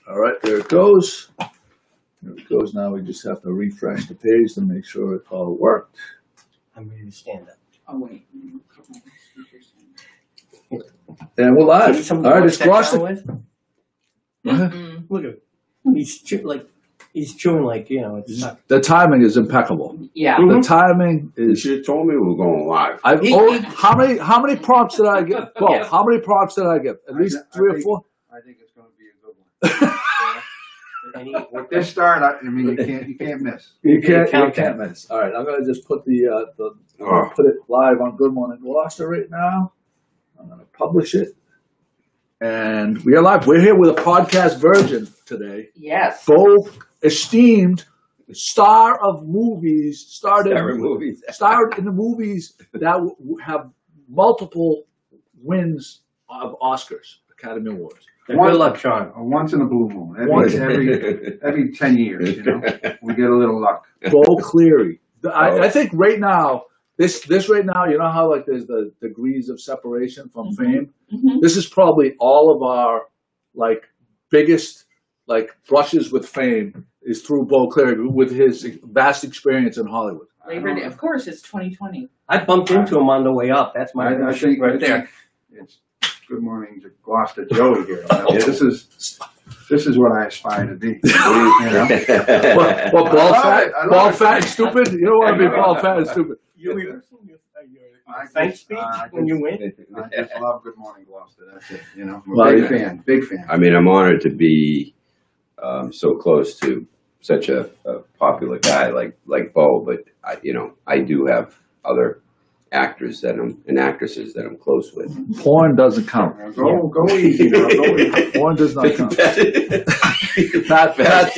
All right, there it goes. There it goes. Now we just have to refresh the page to make sure it all worked. I'm ready to stand up. Oh, wait. And we're live. See something All right, to it's sit down Gloucester. with? Mm-mm. Look at him. He's chewing like, it's not. The timing is impeccable. Yeah. The timing You is. should have told me we were going live. How many prompts did I give? Well, Yeah. how many prompts did I give? At least three or four. I think it's going to be a good one. And With this start, I mean, you can't miss. You count can't miss. All right, I'm gonna just put Oh. put it live on Good Morning Gloucester right now. I'm gonna publish it, and we are live. We're here with a podcast virgin today. Yes. Both esteemed star of movies, starred in the movies that have multiple wins of Oscars, Academy Awards. good luck, Sean. Once in a blue moon. Once- Every 10 years, we get a little luck. Bo Cleary. I think right now, this right now, you know how like there's the degrees of separation from fame? Mm-hmm. This is probably all of our like biggest like brushes with fame is through Bo Cleary with his vast experience in Hollywood. Labor Day. Of course, it's 2020. I bumped into him on the way up. That's my I think right there. It's good morning to Gloucester Joey here. This is what I aspire to be. What bald fat, I love bald it. fat and stupid? You don't want to be bald fat and stupid. You rehearsing your thanks speech when you win? I just love Good Morning Gloucester. That's it. I'm a Well, big yeah. fan. Big fan. I mean, I'm honored to be so close to such a popular guy like Bo, but I do have other actors and actresses that I'm close with. Porn doesn't count. Go easy now. Go easy. Porn does not count. Pat,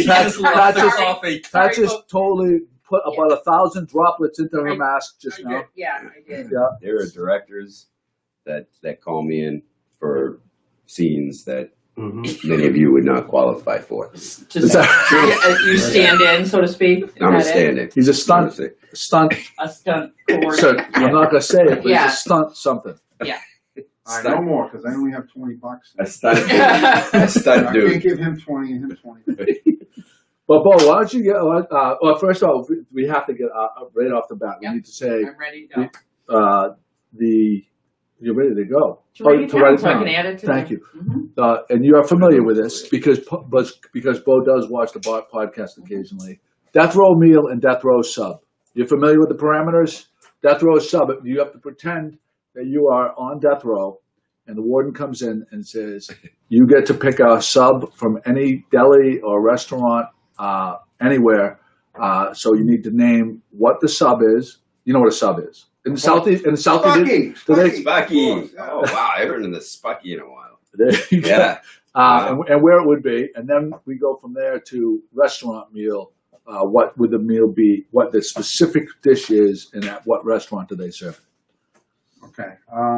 Pat just totally put about 1,000 droplets into her mask just I now. did. Yeah, I did. Yeah. There are directors that call me in for scenes that many of you would not qualify for. Just, you stand in, so to speak. Is I'm that a it? stand-in. He's a stunt. A stunt coordinator. So I'm not gonna say it, but Yeah. he's a stunt something. All right, no more, because I only have $20. A stunt I dude. can't give him 20 and him 20. But Bo, why don't you get? Well, first of all, we have to get right off the bat. We Yep. need to say I'm ready to go. you're ready to go. To write it down so I down. can add it to Thank the- you. Mhm. And you are familiar with this because Bo does watch the podcast occasionally. Death Row Meal and Death Row Sub. You're familiar with the parameters? Death Row Sub. You have to pretend that you are on death row, and the warden comes in and says, "You get to pick a sub from any deli or restaurant anywhere. So you need to name what the sub is. You know what a sub is in the southeast. In the southeast, Spucky. Oh, wow. I haven't heard of the Spucky in a while. There you go. Yeah. And where it would be, and then we go from there to restaurant meal. What would the meal be? What the specific dish is, and at what restaurant do they serve? Okay.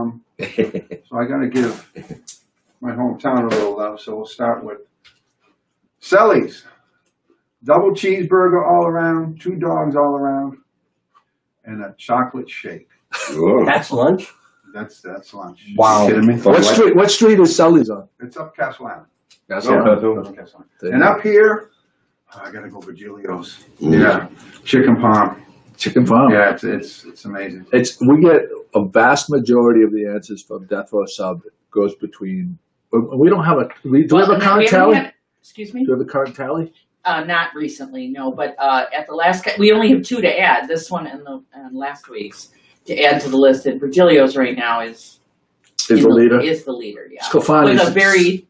So I got to give my hometown a little love. So we'll start with Selly's. Double cheeseburger all around, 2 dogs all around, and a chocolate shake. Whoa. That's lunch? That's lunch. Wow. You kidding me? What street is Selly's on? It's up Castle Island. That's Yeah, all right. up Castle Island. And up here, I got to go Virgilio's. Mm. Yeah. Chicken parm. Chicken farm. Yeah, it's amazing. We get a vast majority of the answers from Death Row Sub goes between. We don't have a. Do we have a current tally? Excuse me? Do we have a current tally? Not recently, no. But at the last, we only have 2 to add. This one and the last week's to add to the list. And Virgilio's right now is the leader. Is the leader, yeah. Sclafani's With a very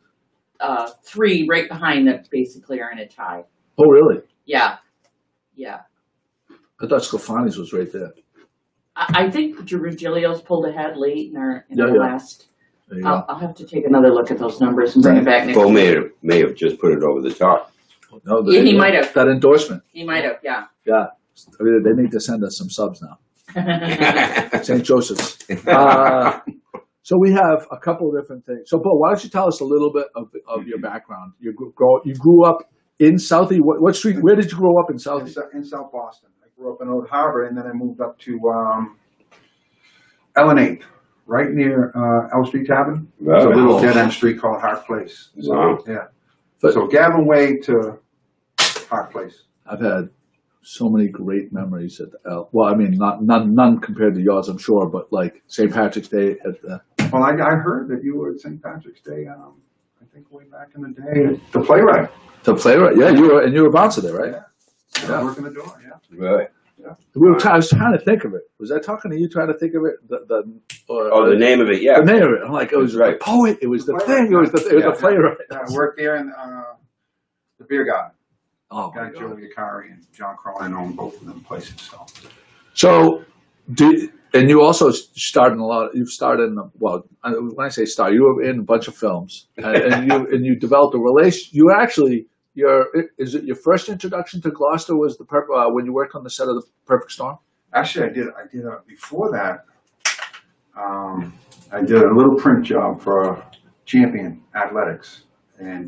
3 right behind that basically are in a tie. Oh, really? Yeah. I thought Sclafani's was right there. I think Virgilio's pulled ahead late in our Yeah. last. There you go. I'll have to take another look at those numbers and bring it back next Bo week. may have just put it over the top. No, Yeah, he might have. that endorsement. He might have, yeah. Yeah, I mean, they need to send us some subs now. St. Joseph's. So we have a couple of different things. So, Bo, why don't you tell us a little bit of your background? You grew up in Southie. What street? Where did you grow up in Southie? In South Boston. I grew up in Old Harbor, and then I moved up to Ellen 8th, right near L Street Tavern. There's a little dead end street called Hart Place. So, Wow. yeah. But So Gavin Way to Park Place. I've had so many great memories at the L. Well, I mean, none compared to yours, I'm sure, but like St. Patrick's Day at the. Well, I heard that you were at St. Patrick's Day. I think way back in the day, the playwright. The playwright, yeah, you were a bouncer there, right? Yeah. Working the door. Yeah. Really? I was trying to think of it. Was I talking to you trying to think of it? The name of it, yeah. The name of it. I'm like, it was Right. the poet. It was the The thing. It was the Yeah. playwright. I worked there in the beer garden. Oh my Guy God. Joe Yukari and John Crowley own both of them places. So, and you also started in a lot. You've started in when I say start, you were in a bunch of films, and you developed a relation. You actually, is it your first introduction to Gloucester? Was when you worked on the set of The Perfect Storm? Actually, I did before that. I did a little print job for Champion Athletics, and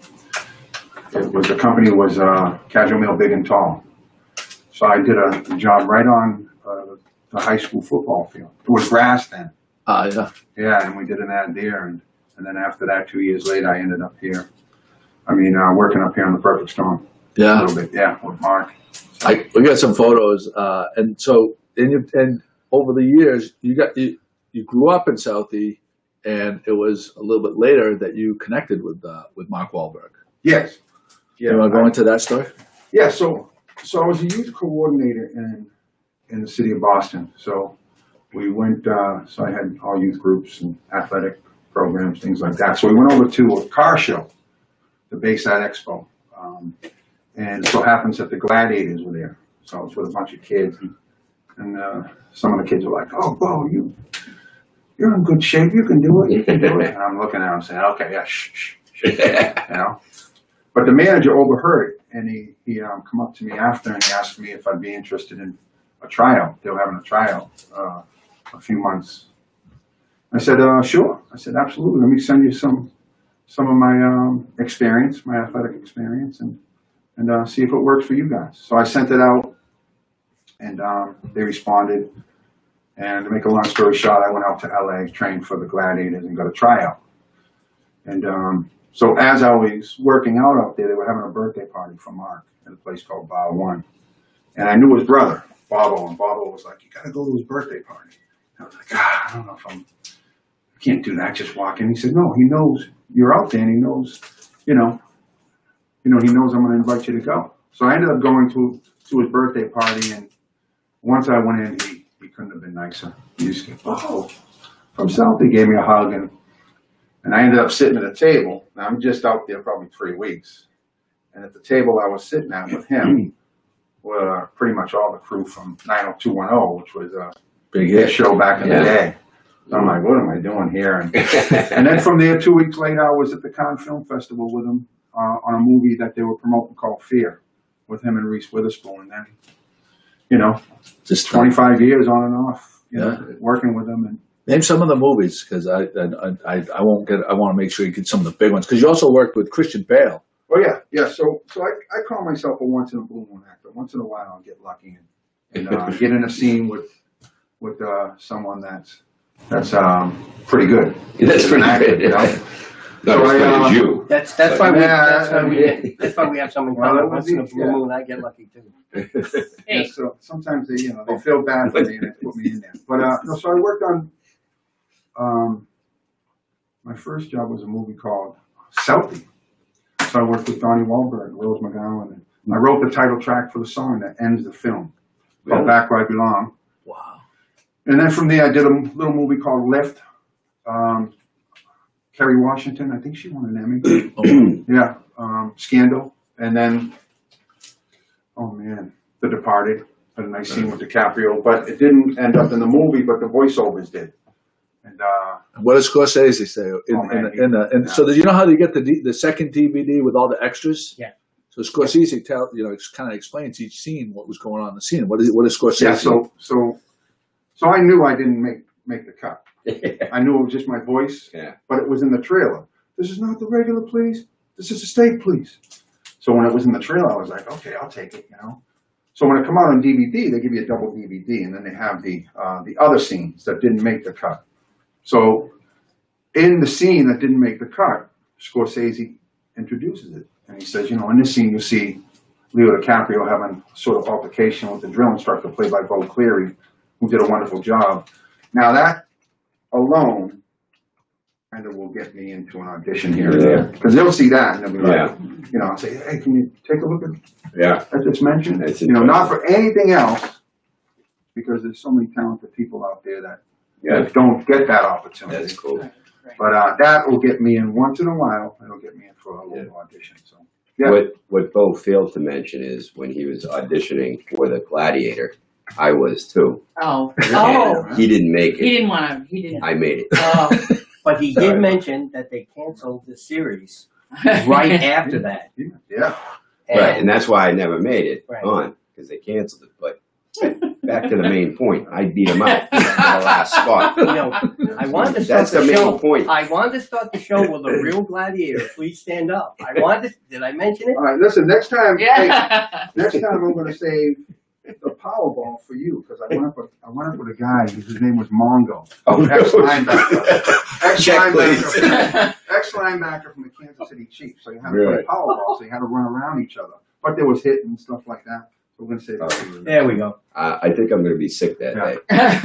the company was Casual Male Big and Tall. So I did a job right on the high school football field. It was grass then. Yeah. Yeah, and we did an ad there, and then after that, 2 years later, I ended up here. Working up here on The Perfect Storm. A Yeah. little bit, yeah, with Mark. We got some photos, and so and over the years, you grew up in Southie, and it was a little bit later that you connected with Mark Wahlberg. Yes. Yeah. You want to go into that story? Yeah, so I was a youth coordinator in the city of Boston. So we went, so I had all youth groups and athletic programs, things like that. So we went over to a car show, the Bayside Expo. And it so happens that the Gladiators were there. So I was with a bunch of kids, and some of the kids were like, "Oh, Bo, you're in good shape. You can do it. You can do it." And I'm looking at him saying, "Okay, yeah, shh. But the manager overheard it, and he come up to me after and he asked me if I'd be interested in a tryout. They were having a tryout a few months. I said, "Sure." I said, "Absolutely. Let me send you some of my experience, my athletic experience, and see if it works for you guys." So I sent it out, and they responded. And to make a long story short, I went out to LA, trained for the Gladiators, and got a tryout. And so as I was working out there, they were having a birthday party for Mark at a place called Bar One. And I knew his brother, Bobo, and Bobo was like, "You got to go to his birthday party." And I was like, I don't know if I can't do that, just walk in. He said, "No, he knows you're out there, and he knows, he knows I'm going to invite you to go." So I ended up going to his birthday party, and once I went in, he couldn't have been nicer. He just came, "Oh," from South. He gave me a hug, and I ended up sitting at a table. Now, I'm just out there probably 3 weeks. And at the table I was sitting at with him were pretty much all the crew from 90210, which was a Big hit hit. show back in the day. So I'm like, what am I doing here? And then from there, 2 weeks later, I was at the Cannes Film Festival with him on a movie that they were promoting called Fear with him and Reese Witherspoon. And then, Just 25 years on and off, working with him. And name some of the movies, because I won't get. I want to make sure you get some of the big ones, because you also worked with Christian Bale. oh yeah. So I call myself a once in a blue moon actor. Once in a while, I'll get lucky and get in a scene with someone that's pretty good. That's pretty Actor, good. Not as So I, good as you. That's But- why Yeah, that's why we have some in Well, common. it Once was in a easy, blue yeah. moon, I get lucky too. Yeah, so sometimes they feel bad for me and they put me in there. But so I worked on my first job was a movie called Southie. So I worked with Donnie Wahlberg, Rose McGowan, and I wrote the title track for the song that ends the film, called Back Where I Belong. Wow. And then from there, I did a little movie called Lift. Kerry Washington, I think she won an Emmy. Yeah, Scandal. And then, oh man, The Departed. Had a nice scene with DiCaprio, but it didn't end up in the movie, but the voiceovers did. And What does Scorsese say? Man, So did you know how they get the second DVD with all the extras? Yeah. So Scorsese kind of explains each scene, what was going on in the scene. What is Scorsese? yeah, so I knew I didn't make the cut. I knew it was just my voice, but it was in the trailer. This is not the regular, please. This is a steak, please. So when it was in the trailer, I was like, okay, I'll take it, So when it come out on DVD, they give you a double DVD, and then they have the other scenes that didn't make the cut. So in the scene that didn't make the cut, Scorsese introduces it. And he says, in this scene you see Leo DiCaprio having sort of altercation with the drill instructor played by Bo Cleary, who did a wonderful job. Now that alone kind of will get me into an audition here and there. Because they'll see that and they'll be like, I'll say, hey, can you take a look at that that's mentioned? Not for anything else, because there's so many talented people out there that don't get that opportunity. That's cool. But that will get me in once in a while. It'll get me in for a little audition. So What Bo failed to mention is when he was auditioning for the Gladiator, I was too. Oh. And he didn't make it. He didn't want to. He didn't. I made it. Oh. But he did mention that they canceled the series right after that. Yeah. Right, and that's why I never made it Right. on, because they canceled it. But back to the main point, I beat him out for the last spot. I wanted to start That's the show. main point. I wanted to start the show with a real gladiator. Please stand up. Did I mention it? All right, listen, next time Yeah. I'm going to save the Powerball for you, because I went up with a guy, his name was Mongo. Oh, Ex-linebacker. Check, please. Ex-linebacker from the Kansas City Chiefs. So you had to play Powerball, so you had to run around each other. But there was hitting and stuff like that. So we're going to save that for you. There we go. I think I'm going to be sick that day.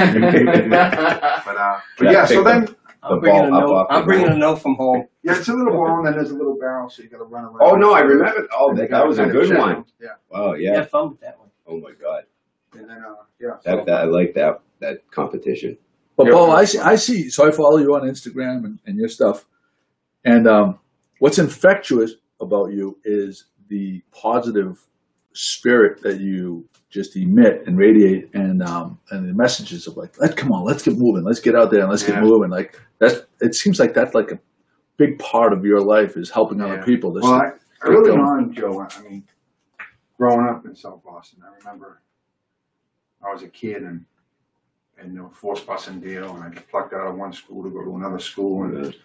But yeah, so then, I'm The bringing a ball up note. off the I'm bringing ball. a note from home. yeah, it's a little ball, and then there's a little barrel, so you got to run around. Oh, no, I remember. Oh, that was a good one. Yeah. Oh, You yeah. had fun with that one. Oh, my God. And then, so, I like that competition. But Bo, I see. So I follow you on Instagram and your stuff. And what's infectious about you is the positive spirit that you just emit and radiate, and the messages of like, come on, let's get moving, let's get out there and let's get moving. Like that, it seems like that's like a big part of your life is helping other people. Well, early on, Joe, I mean, growing up in South Boston, I remember I was a kid and forced busing deal, and I got plucked out of one school to go to another school, and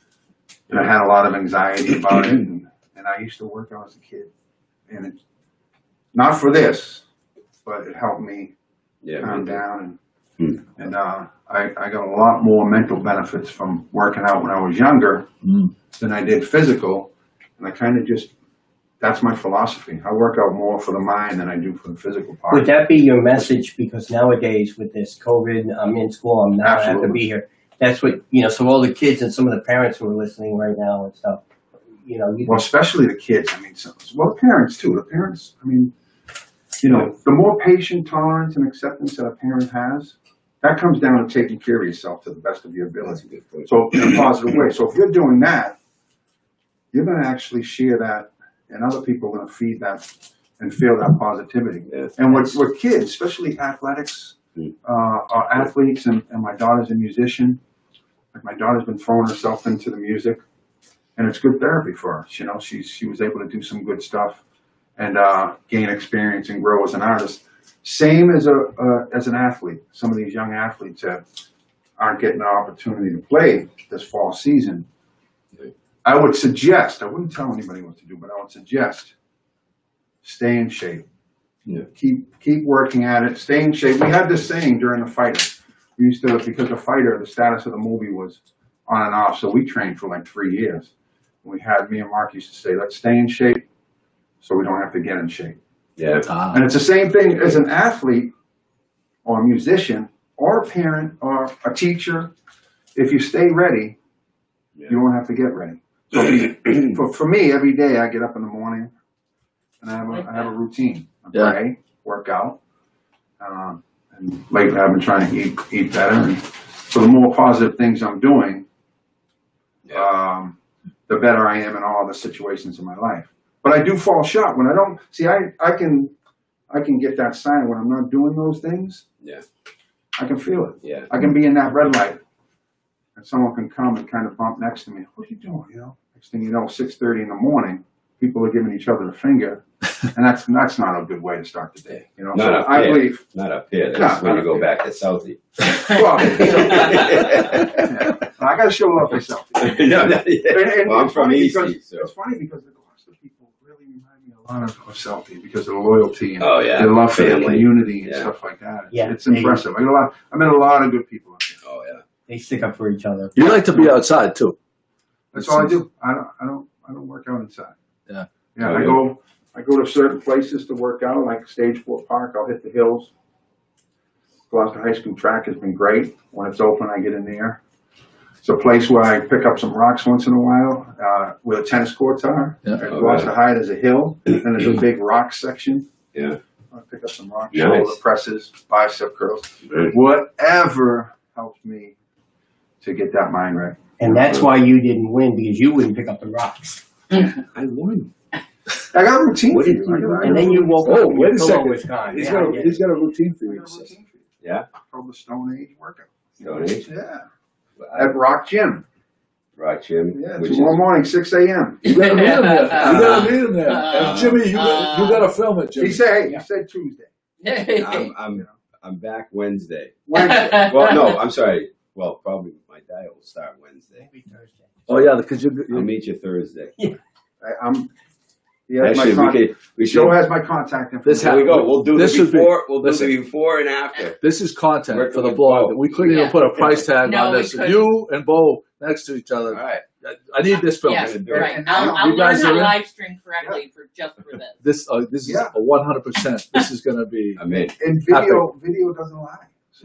I had a lot of anxiety about it, and I used to work out as a kid, and not for this, but it helped me calm down, and I got a lot more mental benefits from working out when I was younger than I did physical, and I kind of that's my philosophy. I work out more for the mind than I do for the physical part. Would that be your message? Because nowadays with this COVID, I'm in school, I'm not have to be here. That's what, so all the kids and some of the parents who are listening right now and stuff, well, especially the kids. I mean, parents too. The parents, I mean, the more patient tolerance and acceptance that a parent has, that comes down to taking care of yourself to the best of your ability. So in a positive way. So if you're doing that, you're going to actually share that, and other people are going to feed that and feel that positivity. And with kids, especially athletics, athletes, and my daughter's a musician. Like my daughter's been throwing herself into the music, and it's good therapy for her. She was able to do some good stuff and gain experience and grow as an artist. Same as an athlete. Some of these young athletes that aren't getting an opportunity to play this fall season. I would suggest, I wouldn't tell anybody what to do, but I would suggest stay in shape. Yeah. Keep working at it. Stay in shape. We had this saying during the fighter. We used to, because the fighter, the status of the movie was on and off, so we trained for like 3 years. Me and Mark used to say, let's stay in shape so we don't have to get in shape. Yeah. And it's the same thing as an athlete or a musician or a parent or a teacher. If you stay ready, you don't have to get ready. So for me, every day I get up in the morning and I have a routine. I pray, work out, and lately I've been trying to eat better. And so the more positive things I'm doing, the better I am in all the situations in my life. But I do fall short when I don't see. I can get that sign when I'm not doing those things. Yeah. I can feel it. Yeah. I can be in that red light, and someone can come and kind of bump next to me. What are you doing? Next thing you know, 6:30 in the morning, people are giving each other the finger, and that's not a good way to start the day. Not so up I here. believe. Not up here. That's when you go back to Southie. Well, I got to show love myself. Well, I'm from Eastie, so. It's funny because the Gloucester people really remind me a lot of Southie because of the loyalty and the love for the family. community and stuff like that. Yeah. It's impressive. I met a lot of good people up here. Oh yeah. They stick up for each other. You like to be outside too. That's all I do. I don't work work out inside. Yeah. Yeah, Oh, I go to certain places to work out, like Stage 4 Park. I'll hit the hills. Gloucester High School track has been great. When it's open, I get in there. It's a place where I pick up some rocks once in a while, where the tennis courts are. Yeah. At Gloucester High, there's a hill, and there's a big rock section. Yeah. I pick up some rocks, Nice. shoulder presses, bicep curls, whatever helps me to get that mind right. And that's why you didn't win, because you wouldn't pick up the rocks. I won. I got a routine. What for did you. you do? And then you woke Oh, up and wait a your pillow second. was gone. He's Yeah, got I a, get he's it. got a routine for I you. got a routine for you. Yeah. Called the Stone Age workout. Stone Age. Yeah. At Rock Gym. Rock Gym. Yeah, which tomorrow morning, 6 a.m. You gotta meet him there. You gotta meet him there. And Jimmy, you gotta film it, Jimmy. He said, hey, you said Tuesday. I'm back Wednesday. Wednesday. Well, no, I'm sorry. Well, probably my diet will start Wednesday. Maybe Thursday. Oh yeah, because I'll meet you Thursday. He has Actually, my we should. Joe has my contact information. This There we go. We'll do This the would be- before. We'll do listen. the before and after. this is content Working for the with blog. Bo. We couldn't even Yeah. put a price tag No, on we this. couldn't. You and Bo next to each All other. right. I need this film. Yes, gonna do it. right. And I'll now- You learn guys how are to in? live stream correctly for just for this. This is Yeah. a 100%. This is gonna be. I'm in. And video doesn't lie. So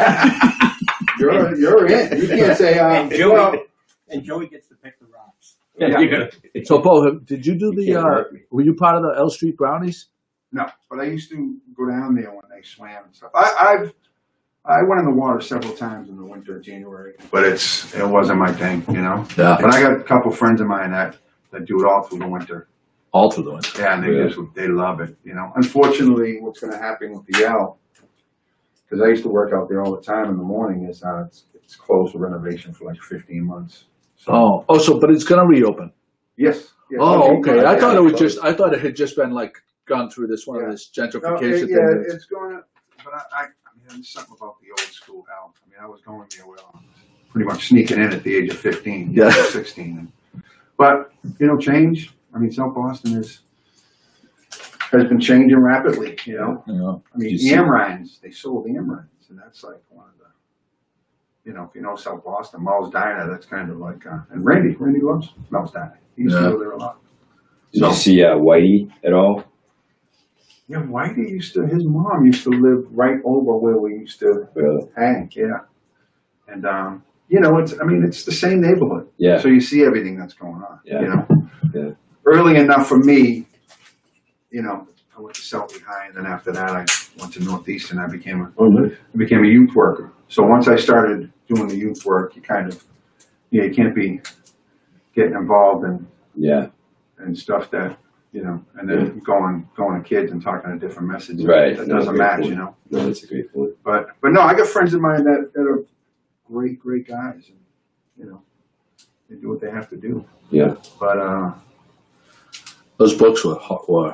you're in. You can't say, And well, Joey gets to pick the rocks. Yeah. You're gonna- So Bo, did you do You the? can't hurt me. Were you part of the L Street Brownies? no, but I used to go down there when they swam and stuff. I went in the water several times in the winter, January, but it wasn't my thing, you know. Yeah. But I got a couple friends of mine that do it all through the winter. All through the winter. Yeah, and they love it, you know. Unfortunately, what's going to happen with the L, because I used to work out there all the time in the morning, is it's closed for renovation for like 15 months. So, But it's gonna reopen. yes. yes. Oh, okay. I thought it was closed. I thought it had just been like gone through this one of Yeah. this No, gentrification yeah, thing. it's going to, but I mean, there's something about the old school L. I mean, I was going there with pretty much sneaking in at the age of 15, Yeah. 16. But, you know, change. I mean, South Boston has been changing rapidly, you know. You know. I mean, You see- Amrines, they sold Amrines, and that's like one of the, you know, if you know South Boston, Mel's Diner, that's kind of like, and Randy loves Mel's Diner. He used to Yeah. go there a lot. Did you see Whitey at all? Yeah, Whitey his mom used to live right over where we used to Really? hang, yeah. And, you know, it's the same neighborhood. Yeah. So you see everything that's going on, Yeah. you know. Yeah. Early enough for me, you know, I went to Southie High, and then after that I went to Northeastern. I became a youth worker. So once I started doing the youth work, you kind of, you can't be getting involved in Yeah. stuff that, you know, and then going to kids and talking a different message. Right. That No, doesn't great match, point. you know. No, that's a great point. But no, I got friends of mine that are great guys, and you know, they do what they have to do. Yeah. But Those books were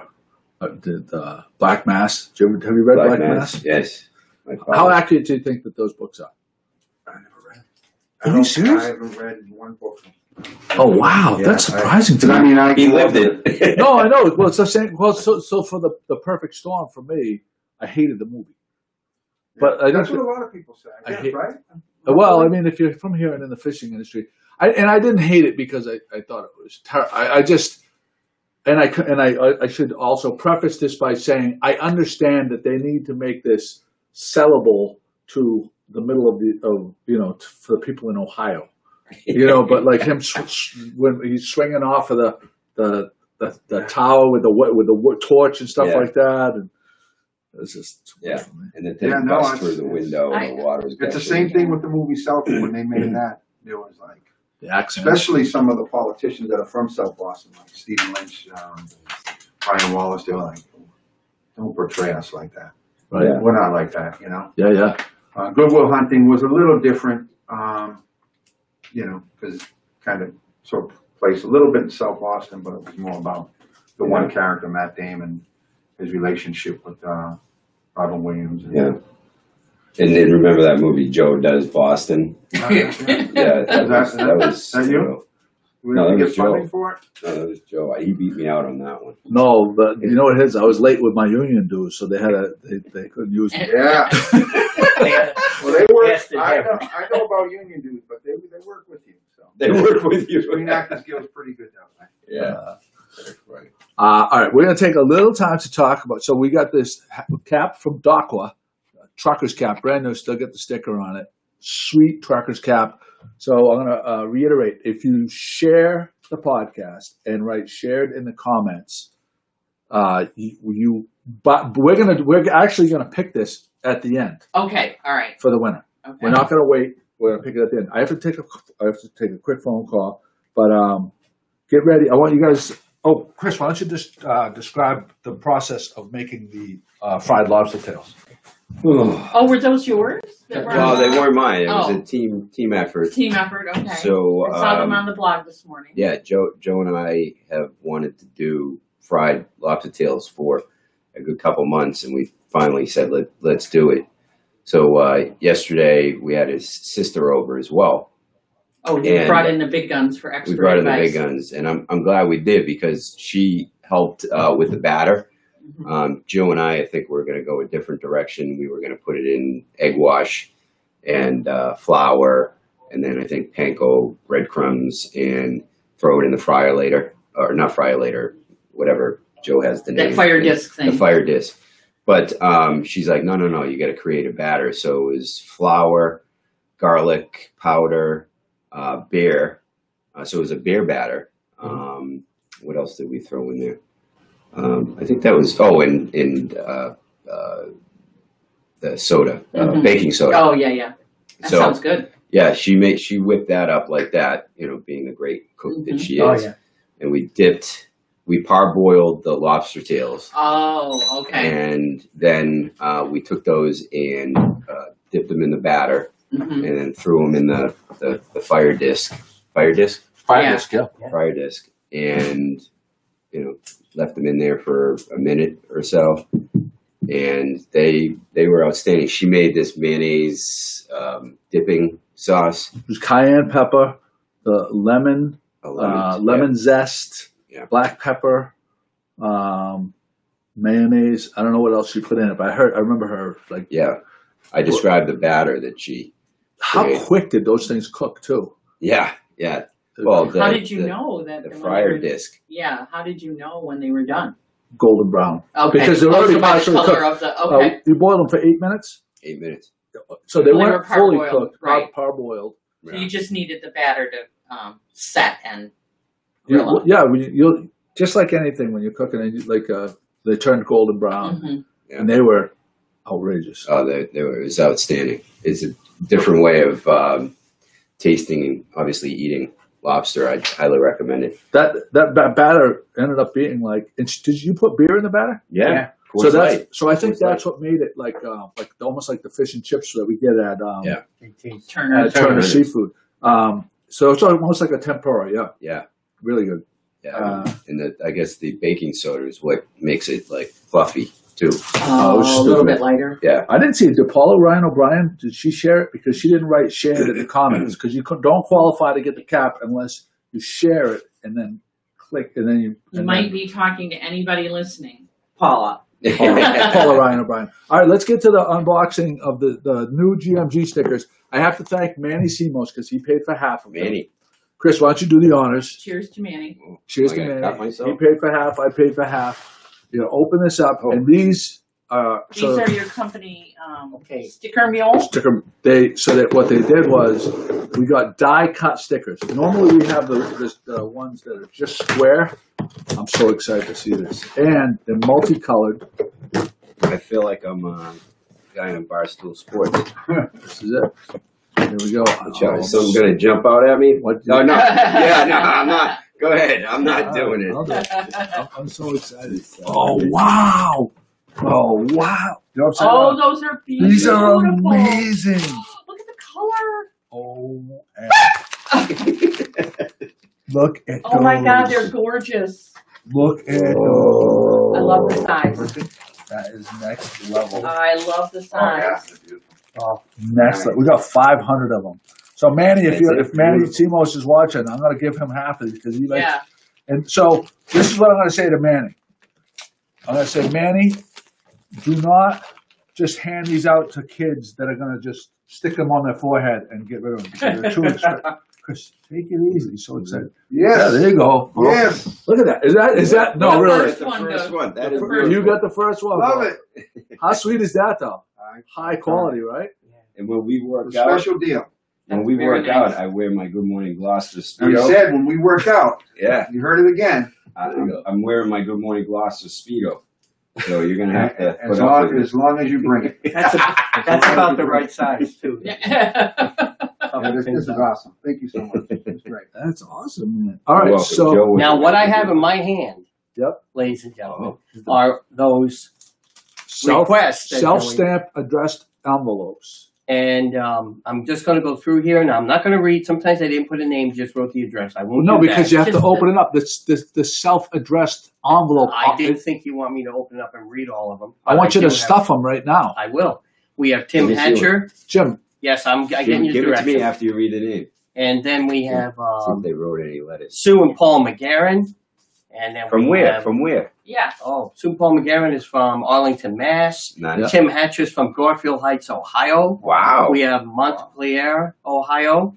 Black Mass. Have you read Black Mass? Yes. My father. How accurate do you think that those books are? I never read. Are you serious? I haven't read one book. Oh wow, Yeah, that's surprising to I me. mean, I He grew up lived with- it. No, I know. Well, it's the same. Well, so for the Perfect Storm for me, I hated the movie. But I that's don't. what a lot of people say. I I guess, hate- right? Well, I mean, if you're from here and in the fishing industry, I didn't hate it because I thought it was terrible. I just and I should also preface this by saying I understand that they need to make this sellable to the middle of for the people in Ohio, But like him when he's swinging off of the tower with the wood torch and stuff Yeah. like that, and it's just too much Yeah. for me. And the thing Yeah, no, busts it's- through the window and the water's It's the gushing. same thing with the movie Southie when they made that. There was like, The accent. especially some of the politicians that are from South Boston, like Stephen Lynch, Brian Wallace. They were like, "Don't portray us like that. Right. Yeah. We're not like that," you know. Yeah. Goodwill Hunting was a little different, because kind of sort of placed a little bit in South Boston, but it was more about the one character, Matt Damon, his relationship with Robin Williams. And, Yeah. And then remember that movie, Joe Does Boston? Yeah. Yeah, that was that you? We No, that didn't was get funding Joe. for it? No, that was Joe. He beat me out on that one. No, but you know what it is? I was late with my union dues, so they couldn't use me. Yeah. Well, they work. Yes, they I have. know about union dues, but they work with you. So They work with you. Screen Actors Guild's pretty good that way. Yeah. Right. All right, we're going to take a little time to talk about. So we got this cap from Docwa, trucker's cap, brand new, still get the sticker on it. Sweet trucker's cap. So I'm going to reiterate: if you share the podcast and write "shared" in the comments, but we're actually gonna pick this at the end Okay, all right. for the winner. Okay. We're not gonna wait. We're gonna pick it at the end. I have to take a quick phone call, but get ready. I want you guys. Oh, Chris, why don't you just describe the process of making the fried lobster tails? Oh, were those yours? That were Well, on they the- weren't mine. It was Oh. a team effort. Team effort, okay. So I saw them on the blog this morning. yeah, Joe and I have wanted to do fried lobster tails for a good couple months, and we finally said let's do it. So yesterday we had his sister over as well. Oh, you And brought in the big guns for extra We brought in the advice. big guns, and I'm glad we did because she helped with the batter. Mhm. Joe and I think we're going to go a different direction. We were going to put it in egg wash and flour, and then I think panko, breadcrumbs, and throw it in the fryer later, or not fryer later, whatever Joe has the name. That fire disc thing. The fire disc. But she's like, no, you got to create a batter. So it was flour, garlic powder, beer. So it was a beer batter. What else did we throw in there? I think that was the soda, Mhm. baking soda. Oh, yeah. That So- sounds good. Yeah, she whipped that up like that, being the great cook that she is. Oh, yeah. And we parboiled the lobster tails. Oh, okay. And then we took those and dipped them in the batter Mhm. and then threw them in the fire disc. Fire disc? Fried Yeah. disc, yeah. Fire disc. And, left them in there for a minute or so. And they were outstanding. She made this mayonnaise dipping sauce. It was cayenne pepper, the lemon, A lemon zest, Yeah. black pepper, mayonnaise. I don't know what else she put in it, but I remember her like. Yeah. I described the batter that she. How Okay. quick did those things cook too? Yeah. Well, How did you know that? The when fryer they were- disc. Yeah, how did you know when they were done? Golden brown. Okay. Because they're already so by the partially color cooked. of the, okay. You boil them for 8 minutes, 8 minutes. so they Well, they weren't were fully parboiled, cooked, right. parboiled. So you just needed the batter to set and You- grill up. Yeah, you'll just like anything when you're cooking, they turned golden brown, Mhm. and they were outrageous. Oh, it was outstanding. It's a different way of tasting and obviously eating lobster. I highly recommend it. That batter ended up being like. Did you put beer in the batter? Yeah. So Coors Light. I think Coors Light. that's what made it like almost like the fish and chips that we get at Yeah. Turner. at Turner Turner. Seafood. So it's almost like a tempura. Yeah, Yeah. really good. Yeah. And I guess the baking soda is what makes it like fluffy too. Oh, a little stupid. bit lighter. Yeah. I didn't see it. Did Paula Ryan O'Brien, did she share it? Because she didn't write share it in the comments because you don't qualify to get the cap unless you share it and then click and then You and might be talking to anybody listening. Paula. then Paula Ryan O'Brien. All right, let's get to the unboxing of the new GMG stickers. I have to thank Manny Simos because he paid for half of it. Manny. Chris, why don't you do the honors? Cheers to Manny. Cheers I to gotta Manny. cut myself? He paid for half. I paid for half. Open this up, Oh. and these These so are your company Okay. sticker mule. sticker. What they did was we got die cut stickers. Normally we have the ones that are just square. I'm so excited to see this, and they're multicolored. I feel like I'm a guy in Barstool Sports. This is it. Here we go. Is something going to jump out at me? What? No. Yeah, no, I'm not. Go ahead. I'm not doing it. I'll do it. I'm so excited. Oh wow! Oh wow! You know what I'm Oh, saying? those are beautiful. These are amazing. Look at the color. Oh, look at Oh my God, those. they're gorgeous. Look at Oh. those. I love the size. That is next level. I love the size. Next level. We got 500 of them. So Manny, if That's Manny beautiful. Simos is watching, I'm going to give him half of these because he likes. Yeah. And so this is what I'm going to say to Manny. I'm going to say, Manny, do not just hand these out to kids that are going to just stick them on their forehead and get rid of them because they're too expensive. Chris, take it easy. He's so excited. Yeah, Yes. there you go. Well, Yes. Look at that. Is that? No, The really. first the one first goes- one. That the is first- You got the first one. Love bro. it. How sweet is that, though? High quality, right? And when we work A out, special deal. when That's we very work nice. out, I wear my Good Morning Gloucester And he Speedo. said when we work out, Yeah, you heard it again. I'm wearing my Good Morning Gloucester Speedo. So you're gonna have to As put up with as long as you bring it. That's about the right size too. Yeah. This is awesome. Thank you so much. It's great. That's awesome, man. All right, You're welcome. so Joe was- Now, what I have in my hand, Yep. ladies and gentlemen, Oh. are those requests. that self-stamped addressed envelopes. And I'm just going to go through here, and I'm not going to read. Sometimes I didn't put a name, just wrote the address. I won't. No, do because that. you have to Just open it up. The self-addressed envelope. I didn't think you want me to open up and read all of them. I want you do to have- stuff them right now, I will. We have Tim Let me see Hatcher. Jim. Yes, I'm getting your Give it to me direction. after you read the name. And then we have See if they wrote any letters. Sue and Paul McGarren. And then From we where? have, From where? Yeah. Oh, Sue and Paul McGarren is from Arlington, Mass. Nice. Tim Hatcher is from Garfield Heights, Ohio. Wow. We have Montpelier, Ohio.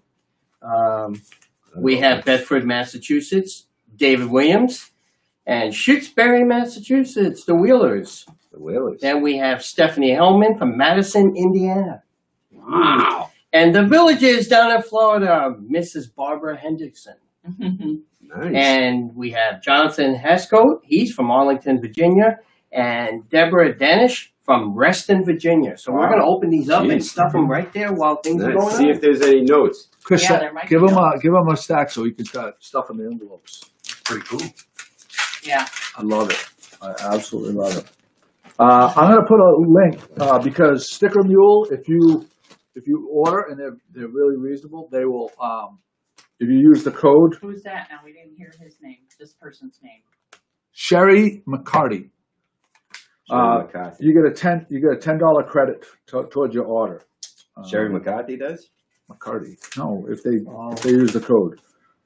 We have Bedford, Massachusetts. David Williams. And Shutesbury, Massachusetts, the Wheelers. The Whalers. Then we have Stephanie Hellman from Madison, Indiana. Wow. And the Villages down in Florida, Mrs. Barbara Hendrickson. Nice. And we have Jonathan Hescoat, he's from Arlington, Virginia. And Deborah Danish from Reston, Virginia. So we're Wow. going to open these up and Jeez. stuff them right there while things are Nice. going See on. if there's any notes. Chris, Yeah, there might give be him a stack so he can start stuffing the envelopes. Pretty cool. Yeah. I love it. I absolutely love it. I'm going to put a link because Sticker Mule, if you order and they're really reasonable, they will. If you use the code Who's that now? We didn't hear his name. This person's name. Sherry McCarty, Sherry McCarthy. you get a $10 credit towards your order. Sherry McCarthy does? McCarty. No, if they use the code.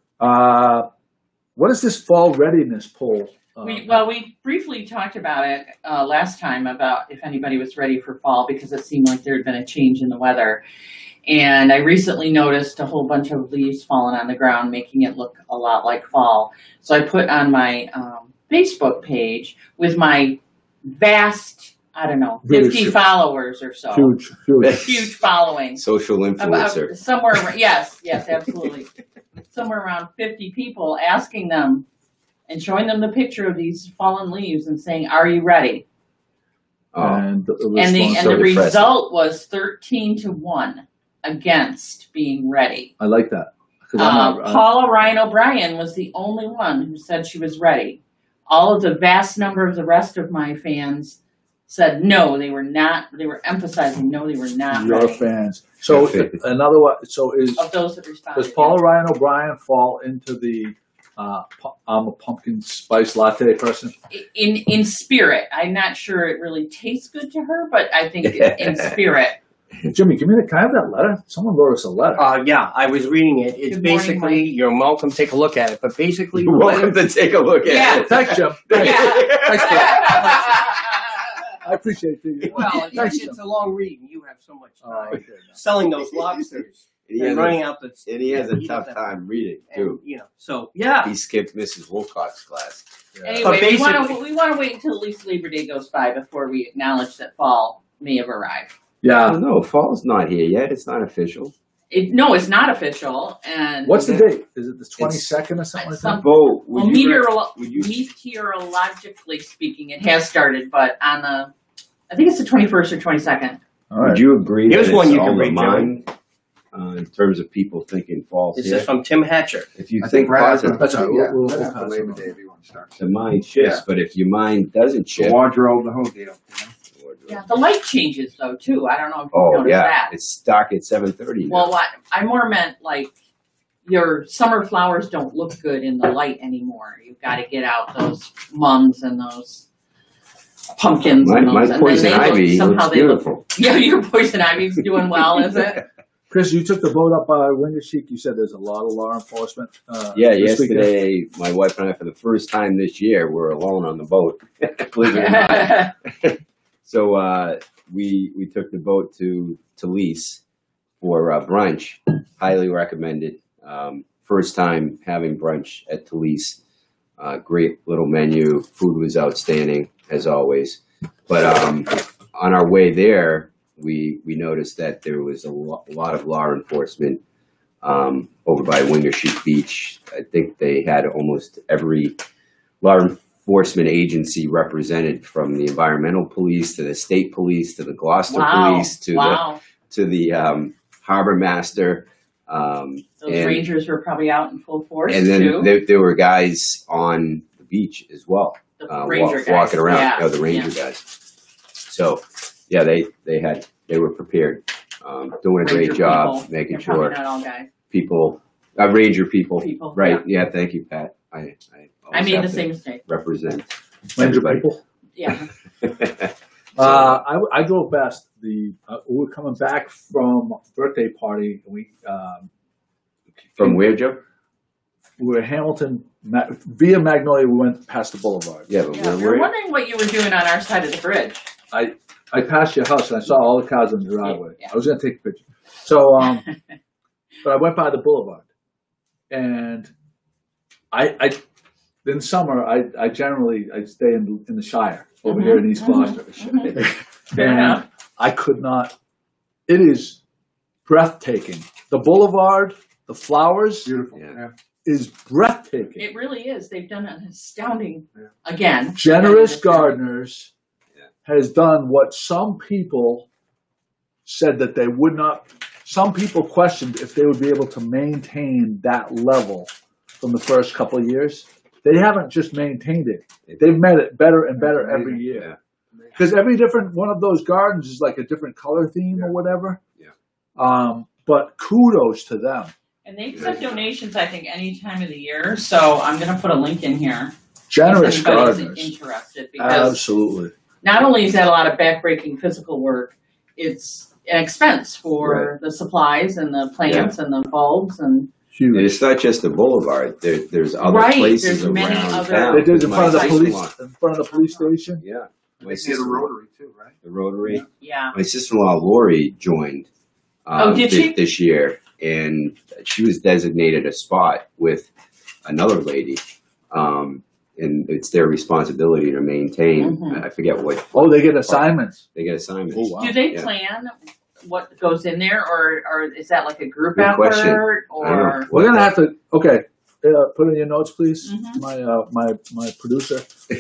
What is this fall readiness poll? We briefly talked about it last time about if anybody was ready for fall because it seemed like there had been a change in the weather. And I recently noticed a whole bunch of leaves falling on the ground, making it look a lot like fall. So I put on my Facebook page with my vast, 50 Leadership. followers or so. Huge. Huge following. Social influencer. Yes, absolutely. Somewhere around 50 people asking them and showing them the picture of these fallen leaves and saying, "Are you ready?" Oh, And the so depressing. result was 13-1 against being ready. I like that. 'Cause I'm not- Paula Ryan O'Brien was the only one who said she was ready. All of the vast number of the rest of my fans said no, they were not. They were emphasizing no, they were not Your ready. fans. So another one. So Of those that responded, does Paula Ryan O'Brien fall into the I'm a pumpkin spice latte person? in spirit. I'm not sure it really tastes good to her, but I think in spirit. Jimmy, can I have that letter? Someone wrote us a letter. Yeah, I was reading it. It's Good morning, basically, Mike. you're welcome to take a look at it. But basically, You're welcome to take a look Yeah. at it. Thanks, Jim. Thanks. I appreciate it. well, Thanks, it's Jim. a long read, and you have so much Oh, time okay. selling those lobsters He and has running a, out the. and he has a you tough know, time reading, and, too. so yeah. He skipped Mrs. Wilcox's class. Anyway, But we want basically- to wait until at least Labor Day goes by before we acknowledge that fall may have arrived. I Yeah. don't know. Fall's not here yet. It's not official. No, it's not official. And What's the date? Is it the 22nd or something like that? Some- Bo, well, would you meteorologically speaking, it has started, but on I think it's the 21st or 22nd. All right. would you agree Here's that one it's you all can the read, mind in terms of people thinking fall's This here? is from Tim Hatcher. If you I think right after, positive, That's all right. yeah, We'll right pass after it Labor on. Day, everyone starts. the mind shifts. Yeah. But if your mind doesn't The shift, wardrobe, the whole deal. Yeah, the light changes though too. I don't know if you oh noticed yeah, that. it's dark at 7:30. Well, what I more meant like your summer flowers don't look good in the light anymore. You've got to get out those mums and those pumpkins. and my those, and poison then they ivy look, somehow looks they look. beautiful. Yeah, your poison ivy's doing well, is it? Chris, you took the boat up by Windy-Chic. You said there's a lot of law enforcement. Yeah, this weekend. yesterday my wife and I, for the first time this year, were alone on the boat. Believe it or not. So we took the boat to Talise for brunch. Highly recommended. First time having brunch at Talise. Great little menu. Food was outstanding as always. But on our way there, we noticed that there was a lot of law enforcement over by Wingersheek Beach. I think they had almost every law enforcement agency represented, from the environmental police to the state police to the Gloucester police to the harbor master. Those rangers were probably out in full force and then too. there were guys on the beach as well, The ranger guys. walking around. Yeah. The ranger guys. So yeah, they were prepared, doing a great Ranger job, people. making They're probably sure not all guys. people, ranger people, People, right? Yeah, thank you, Pat. I I always made have the to same mistake. represent Ranger everybody. people. Yeah. I drove past we were coming back from a birthday party, and we From where, Joe? we were Hamilton via Magnolia. We went past the boulevard. Yeah, but Yeah, where we were were you? wondering what you were doing on our side of the bridge. I passed your house and I saw all the cars in the driveway. Yeah. I was going to take a picture. So, but I went by the boulevard, and I in summer I generally stay in the Shire over here in East Gloucester. Fair And enough. I could not. It is breathtaking. The boulevard, the flowers Beautiful. Yeah. Yeah. is breathtaking. It really is. They've done an astounding, again. Generous Gardeners Yeah. has done what some people said that they would not. Some people questioned if they would be able to maintain that level from the first couple of years. They haven't just maintained it. They've made it better and better every year. Yeah. Because every different one of those gardens is like a different color theme or whatever. Yeah. But kudos to them. And they accept donations, I think, any time of the year. So I'm going to put a link in here. Generous if anybody's gardeners. interested, because Absolutely. not only is that a lot of backbreaking physical work, it's an expense for the supplies and the plants and the bulbs and Huge. And it's not just the boulevard. There's other Right, places there's many around other- town. They did in My front of the sister-in-law- police, in front of the police station. Yeah. My They see the sister, Rotary too, right? the Rotary. yeah. My sister-in-law Lori joined. Did she? This year, and she was designated a spot with another lady, and it's their responsibility to maintain. Mhm. I forget what Oh, they get assignments. they get assignments. Oh, wow. Do they Yeah. plan what goes in there, or is that like a group Good effort? question. I Or don't know. We're gonna have to. Okay, put in your notes, please. Mhm. My producer.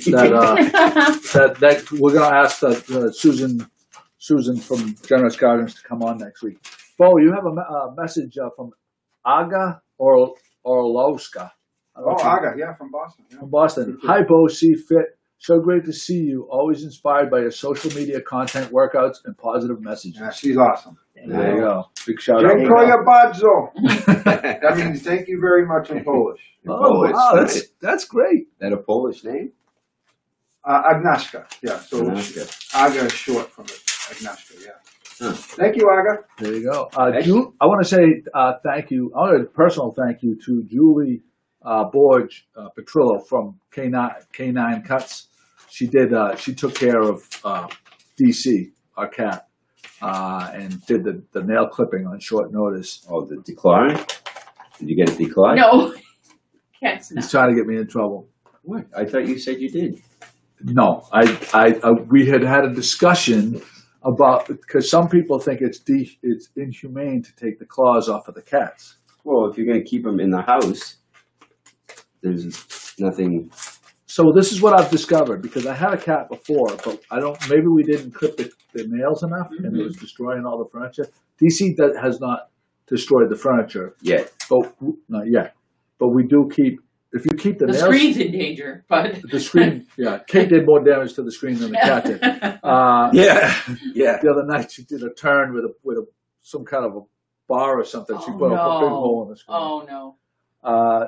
That we're gonna ask Susan from Generous Gardens to come on next week. Bo, you have a message from Aga Orlowska. Oh, Aga, yeah, from Boston. Yeah. From Boston. Hi, Bo. See fit. So great to see you. Always inspired by your social media content, workouts, and positive messages. Yeah, she's awesome. There you go. Big shout out. Dziękuję bardzo. That means thank you very much in Polish. Oh, Polish, wow, right? that's great. That a Polish name? Agnieszka, yeah. So Agnieszka. Aga is short from it. Agnieszka, yeah. Huh. Thank you, Aga. There you go. Excellent. I want to say thank you. I want a personal thank you to Julie Borg Petrillo from K9 Cuts. She did. She took care of DC, our cat, and did the nail clipping on short notice. Oh, the decline? Did you get it declined? No, cats not. He's trying to get me in trouble. What? I thought you said you did. No, we had a discussion about, because some people think it's inhumane to take the claws off of the cats. Well, if you're going to keep them in the house, there's nothing. So this is what I've discovered, because I had a cat before, but maybe we didn't clip the nails enough and it was destroying all the furniture. DC has not destroyed the furniture, Yet. but not yet. But we do if you keep the The nails, screen's in danger, but the screen, yeah, Kate did more damage to the screen than the cat did. Yeah. The other night she did a turn with some kind of a bar or something. She Oh, put a big no. hole in the screen. Oh no.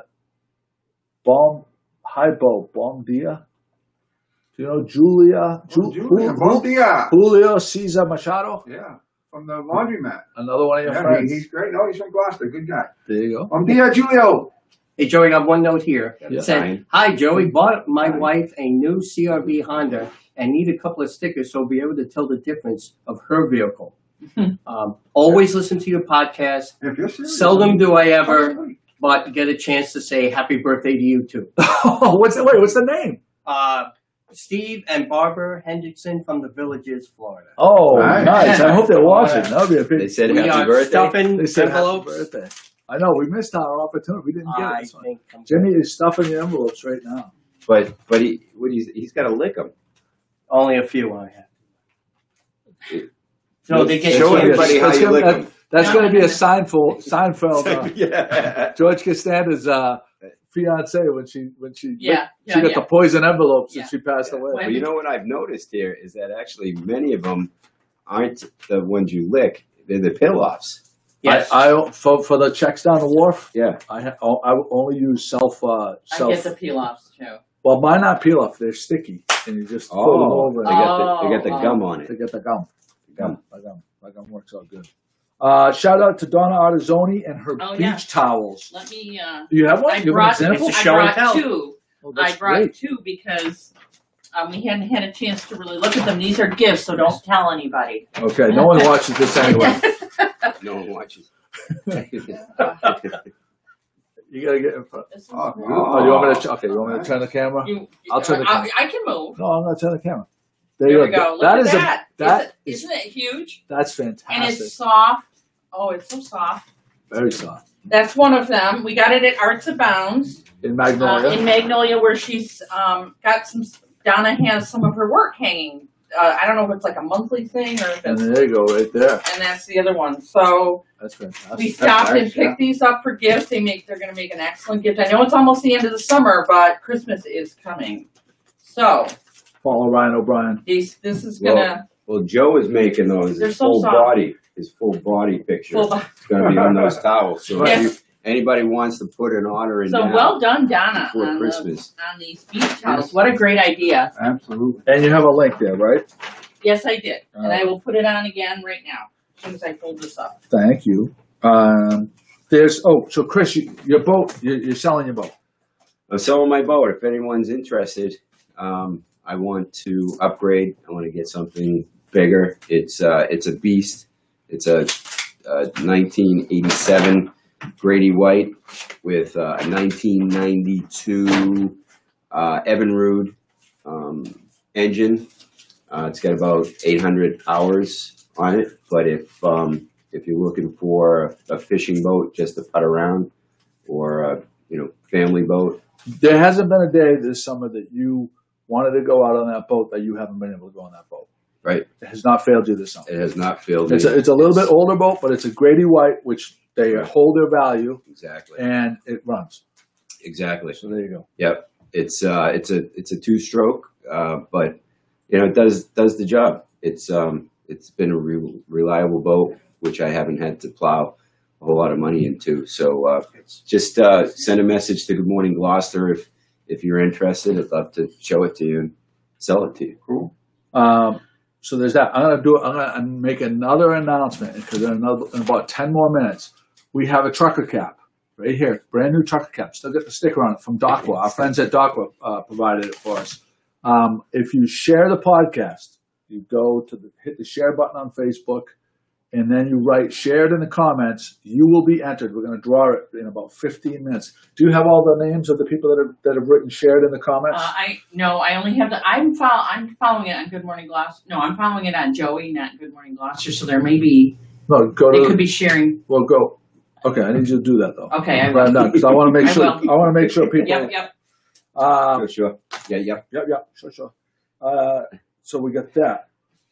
Bom dia. Do you know Julia? Julia, bon dia. Julio Cesar Machado? Yeah, from the laundromat. Another one of your Yeah, friends. he's great. No, he's from Gloucester. Good guy. There you go. Bon dia, Julio. Hey, Joey, I have one note here. Yeah. It said, hi, Joey, bought my wife a new CRV Honda and need a couple of stickers so I'll be able to tell the difference of her vehicle. Always listen to your podcast. If you're serious. Seldom do I ever Absolutely. but get a chance to say happy birthday to you too. What's the name? Steve and Barbara Hendrickson from the Villages, Florida. Oh, Nice. nice. I hope they're watching. That would be a big. They said We happy are birthday. stuffing They said happy envelopes. birthday. I know we missed our opportunity. We didn't get I this one. think Jimmy is stuffing the envelopes right now. But he's got to lick them. only a few I have. So they get Show That's everybody how that's you gonna- lick that- them. That's going to be a Seinfeld. Yeah. George Costanza's fiance when she Yeah, she got the poison envelopes Yeah. and she passed away. Well, you know what I've noticed here is that actually many of them aren't the ones you lick; they're the peel-offs. Yes. I for the checks down the wharf, Yeah. I only use self. I get the peel-offs too. Well, mine not peel off; they're sticky, and you just fold them over. They And got the gum on They it. get the gum. Gum. My gum works out good. Shout out to Donna Artizzoni and her Oh, beach yeah. towels. Let me. Do you have one? I You have an brought. example? It's a I show and brought tell. two. Oh, that's I brought great. two because we hadn't had a chance to really look at them. These are gifts, so don't tell anybody. Okay, no one watches this anyway. No one watches. You gotta get in front. This is Oh, cool. Oh, you want me to? Okay, you want me to turn the camera? I'll turn the camera. I can move. No, I'm gonna turn the camera. There There you we go. Look That at is that. that is Isn't it huge? that's And fantastic. it's soft. Oh, it's so soft. Very soft. That's one of them. We got it at Arts Abounds In Magnolia. in Magnolia, where she's got some. Donna has some of her work hanging. I don't know if it's like a monthly thing or if and it's, there you go, right there. and that's the other one. So That's fantastic. we stopped nice, and picked these up for gifts. They're going to make an excellent gift. I know it's almost the end of the summer, but Christmas is coming. So Follow Ryan O'Brien. this is gonna Well, Joe is making those They're his so full soft. body, his full body picture. full. It's going to be on those towels. So Yes. if anybody wants to put an order in So now well done, Donna, before on, Christmas. on these beach towels. What a great idea. Absolutely. And you have a link there, right? Yes, I did, and I will put it on again right now as soon as I fold this up. Thank you. So Chris, your boat, you're selling your boat. I'm selling my boat. If anyone's interested, I want to upgrade. I want to get something bigger. It's a beast. It's a 1987 Grady White with a 1992 Evinrude engine. It's got about 800 hours on it. But if you're looking for a fishing boat just to putt around, or a family boat, There hasn't been a day this summer that you wanted to go out on that boat that you haven't been able to go on that boat. right? It has not failed you this summer. It has not failed me. It's a little bit older boat, but it's a Grady White, which they Right. hold their value, Exactly. and it runs. Exactly. So there you go. Yep. It's a two-stroke, but it does the job. It's been a reliable boat, which I haven't had to plow a whole lot of money into. So just send a message to Good Morning Gloucester if you're interested. I'd love to show it to you and sell it to you. Cool. So there's that. I'm gonna make another announcement because in about 10 more minutes, we have a trucker cap right here, brand new trucker cap. Still got the sticker on it from Docwa. Our friends at Docwa provided it for us. If you share the podcast, you go to hit the share button on Facebook, and then you write shared in the comments. You will be entered. We're going to draw it in about 15 minutes. Do you have all the names of the people that have written shared in the comments? I only have I'm following it on Good Morning Gloucester. No, I'm following it on Joey, not Good Morning Gloucester. So there may be No, go they to. could be sharing. Well, go. Okay, I need you to do that though. Okay, I Right will. now, because I want to make I sure. will. I want to make sure people. Yep. Sure. Yeah. Yep. Yep. Sure. So we got that.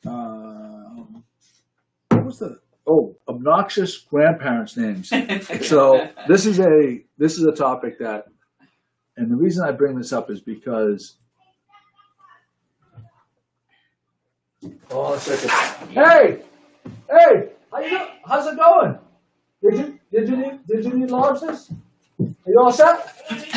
What was the obnoxious grandparents' names? So this is a topic that, and the reason I bring this up is because. Oh, a second. Hey, how's it going? Did you need lobsters? Are you all set?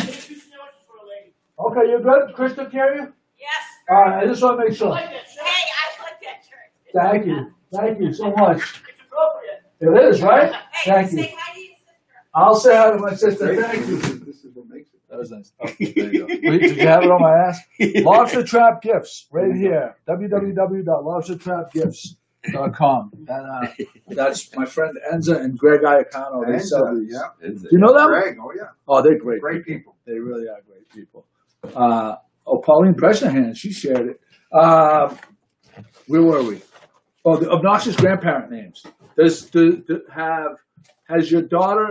Okay, you're good. Chris took care of you. Yes. All right, I just want to make sure. Hey, I like that shirt. Thank you so much. It's appropriate. It is, right? Hey, Thank say you. hi to your sister. I'll say hi to my sister. Thank you. This is what makes it. That was nice. Oh, there you go. Wait, did you have it on my ass? Lobster Trap Gifts, right here. www.lobstertrapgifts. .com. That's my friend Enza and Greg Iacano. They sell Enza, these. yeah. Is it? You know them? Greg, oh yeah, Oh, they're great. great people. They really are great people. Pauline Bresnahan, she shared it. Where were we? Oh, the obnoxious grandparent names. Has your daughter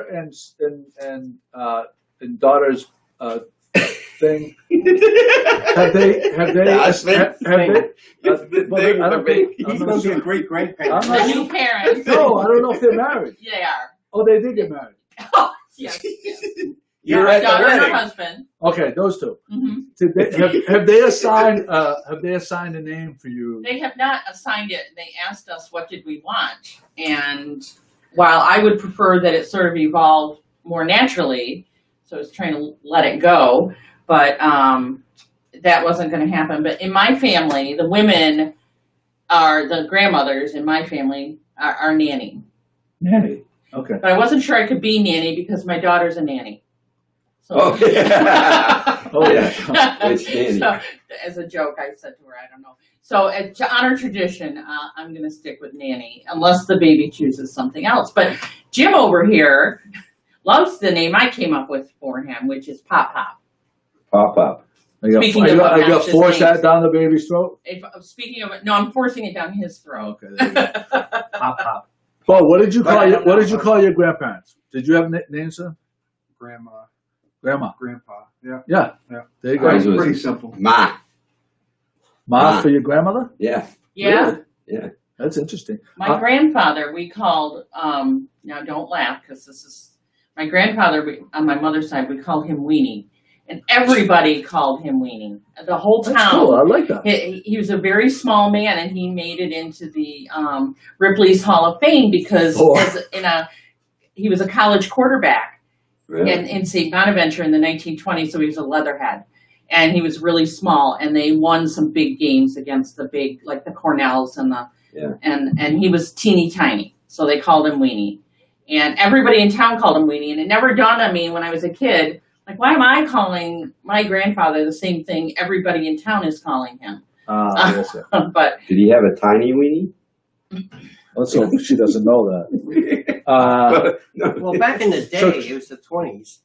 and daughter's thing? Have they? That's it. I don't think. He's going to be a great grandparent. I'm The not new parents. No, I don't know if they're married. They are. Oh, they did get married. Oh, yes. You're My at the daughter and her wedding. husband. Okay, those two. hmm Did they, have they assigned? Have they assigned a name for you? They have not assigned it. They asked us what did we want, and while I would prefer that it sort of evolve more naturally, so I was trying to let it go, but that wasn't going to happen. But in my family, the women are the grandmothers. In my family are nanny, Nanny. Okay. but I wasn't sure I could be nanny because my daughter's a nanny. So, Oh, yeah. Oh, yeah. It's nanny. So, as a joke, I said to her, I don't know. So to honor tradition, I'm going to stick with nanny unless the baby chooses something else. But Jim over here loves the name I came up with for him, which is Pop Pop. Pop up. Are you Speaking of gonna obnoxious force that names. down the baby's throat? Speaking of it, no, I'm forcing it down his throat. Okay. There you go. Pop, pop. Paul, what did you call I your don't What know. did you call your grandparents? Did you have names for them? Grandma, Grandma. grandpa, yeah. Yeah. Yeah. There you Ours go. was- Pretty simple. Ma. Ma for your grandmother? Yeah. Yeah. Really? Yeah. That's interesting. My grandfather, we called, now don't laugh because this is, my grandfather on my mother's side, we called him Weenie. And everybody called him Weenie. The whole That's town. cool. I like that. He was a very small man, and he made it into the Ripley's Hall of Fame because Oh. he was a college quarterback Really? in St. Bonaventure in the 1920s, so he was a leatherhead. And he was really small, and they won some big games against the big, like the Cornells and and he was teeny tiny, so they called him Weenie. And everybody in town called him Weenie, and it never dawned on me when I was a kid, like, why am I calling my grandfather the same thing everybody in town is calling him? Yes, sir. But Did he have a tiny weenie? Let's hope she doesn't know that. No. Well, back in the day, So- it was the 20s,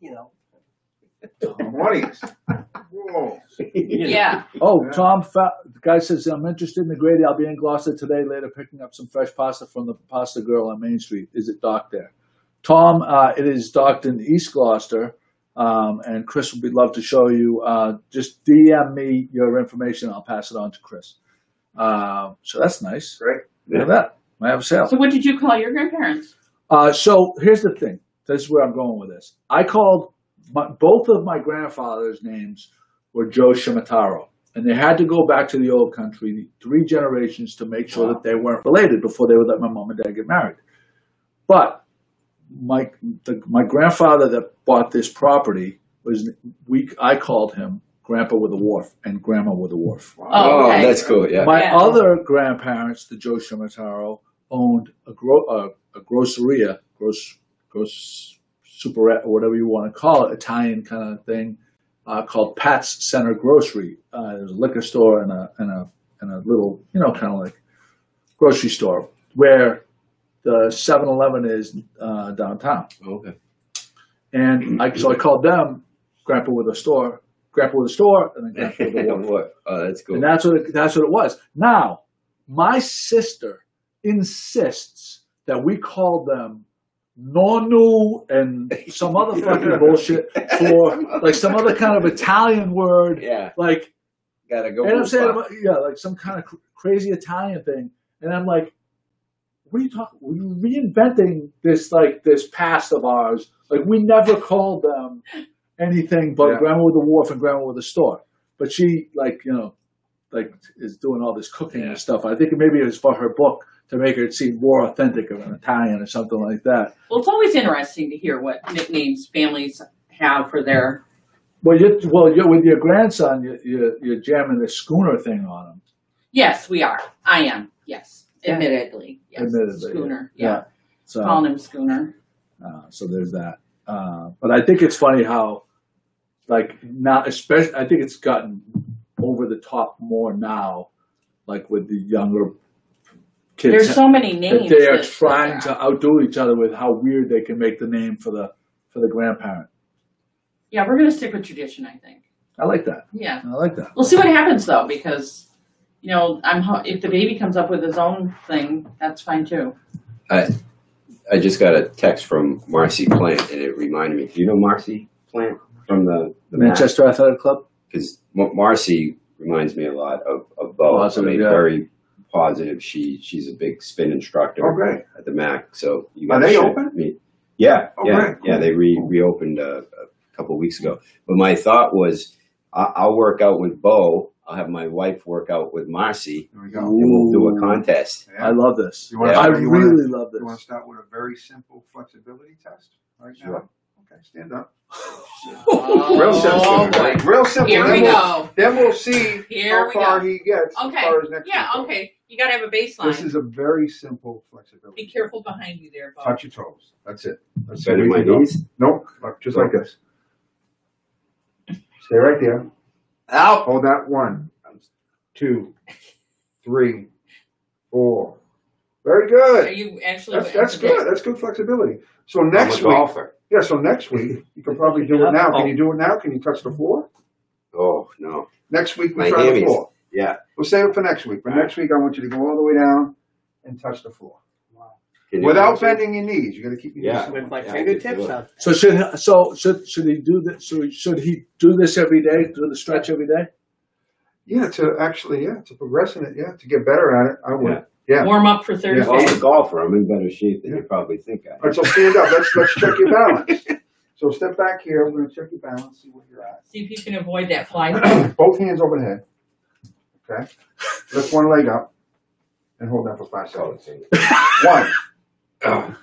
20s. Whoa. yeah, Oh, Yeah. Tom, the guy says, I'm interested in the Grady. I'll be in Gloucester today, later picking up some fresh pasta from the Pasta Girl on Main Street. Is it docked there? Tom, it is docked in East Gloucester, and Chris would be love to show you. Just DM me your information. I'll pass it on to Chris. So that's nice. Great. Look at that. I have a sale. so what did you call your grandparents? So here's the thing. This is where I'm going with this. I called both of my grandfather's names were Joe Shimataro, and they had to go back to the old country 3 generations to make sure that they weren't related before they would let my mom and dad get married. But my grandfather that bought this property I called him Grandpa with a Wharf and Grandma with a Wharf. Wow. Oh, okay. That's cool. Yeah. My Yeah. other grandparents, the Joe Shimataro, owned a groceria, superette, or whatever you want to call it, Italian kind of thing, called Pat's Center Grocery. There's a liquor store and a little, kind of like grocery store where the 7-Eleven is downtown. Okay. And so I called them Grandpa with a store, and then Grandpa with a Wharf. What? Oh, that's cool. And that's what it was. Now, my sister insists that we call them nonnu and some other fucking bullshit for like some other kind of Italian word, Yeah. like, Gotta go. and I'm with saying, Pop. like some kind of crazy Italian thing. And I'm like, what are you talking? We're reinventing this past of ours. Like, we never called them anything but Yeah. Grandma with a Wharf and Grandma with a Store. But she, is doing all this cooking and stuff. I think maybe it was for her book to make it seem more authentic of an Italian or something like that. Well, it's always interesting to hear what nicknames families have for their. Well, with your grandson, you're jamming the schooner thing on him. Yes, we are. I am. Yes, admittedly. Yes. Admittedly, Schooner. yeah. Yeah. So, Calling him Schooner. so there's that. But I think it's funny how, like, now, especially, I think it's gotten over the top more now, like with the younger kids. There's so many that names. they are that- trying to outdo each other with how weird they can make the name for the grandparent. Yeah, we're gonna stick with tradition, I think. I like that. Yeah. I like that. We'll see what happens though, because, you know, if the baby comes up with his own thing, that's fine too. I just got a text from Marcy Plant, and it reminded me. Do you know Marcy Plant from the Manchester Athletic Club. Because Marcy reminds me a lot of Bo. Positive, I mean, yeah. very positive. She's a big spin instructor Oh, great. at the MAC. So you Are gotta they check open? me. Yeah, Oh, yeah, great, yeah. cool. They reopened a couple of weeks ago. But my thought was, I'll work out with Bo. I'll have my wife work out with Marcy, There we go. and we'll do a contest. Yeah. I love this. You wanna Yeah. I start- you wanna- really love You want this. to start with a very simple flexibility test right now? Sure. Okay, stand up. Oh, Real simple. boy. Real simple. Here Then we we'll- go. Then we'll see Here how we far go. he gets as Okay. far as next Yeah, week goes. okay. You gotta have a baseline. This is a very simple flexibility. Be careful behind you there, Bo. Touch your toes. That's it. That's Bending it. my You go. knees. Nope, just like this. Stay right there. Out. Hold that. 1, 2, 3, 4. Very Are good. you actually? That's good. That's good flexibility. So I'm next a week, golfer. yeah. So next week you can probably do it now. Can you do it now? Can you touch the floor? Oh no. Next week we My try the hammies. floor. Yeah. We'll save it for next week. But next week I want you to go all the way down and touch the floor Can you without do it? bending your knees. You got to keep your Yeah. knees. With my Yeah, I fingertips can feel it. out. So should he do that? So should he do this every day? Do the stretch every day? Yeah, to progress in it. Yeah, to get better at it. I would. Yeah. Warm up for Thursday. Well, I'm a golfer. I'm in better shape than you probably think I am. All right, so stand up. Let's check your balance. So step back here. We're going to check your balance, see where you're at. See if you can avoid that fly. Both hands over the head. Okay. Lift one leg up and hold that for 5 seconds. 1. Oh,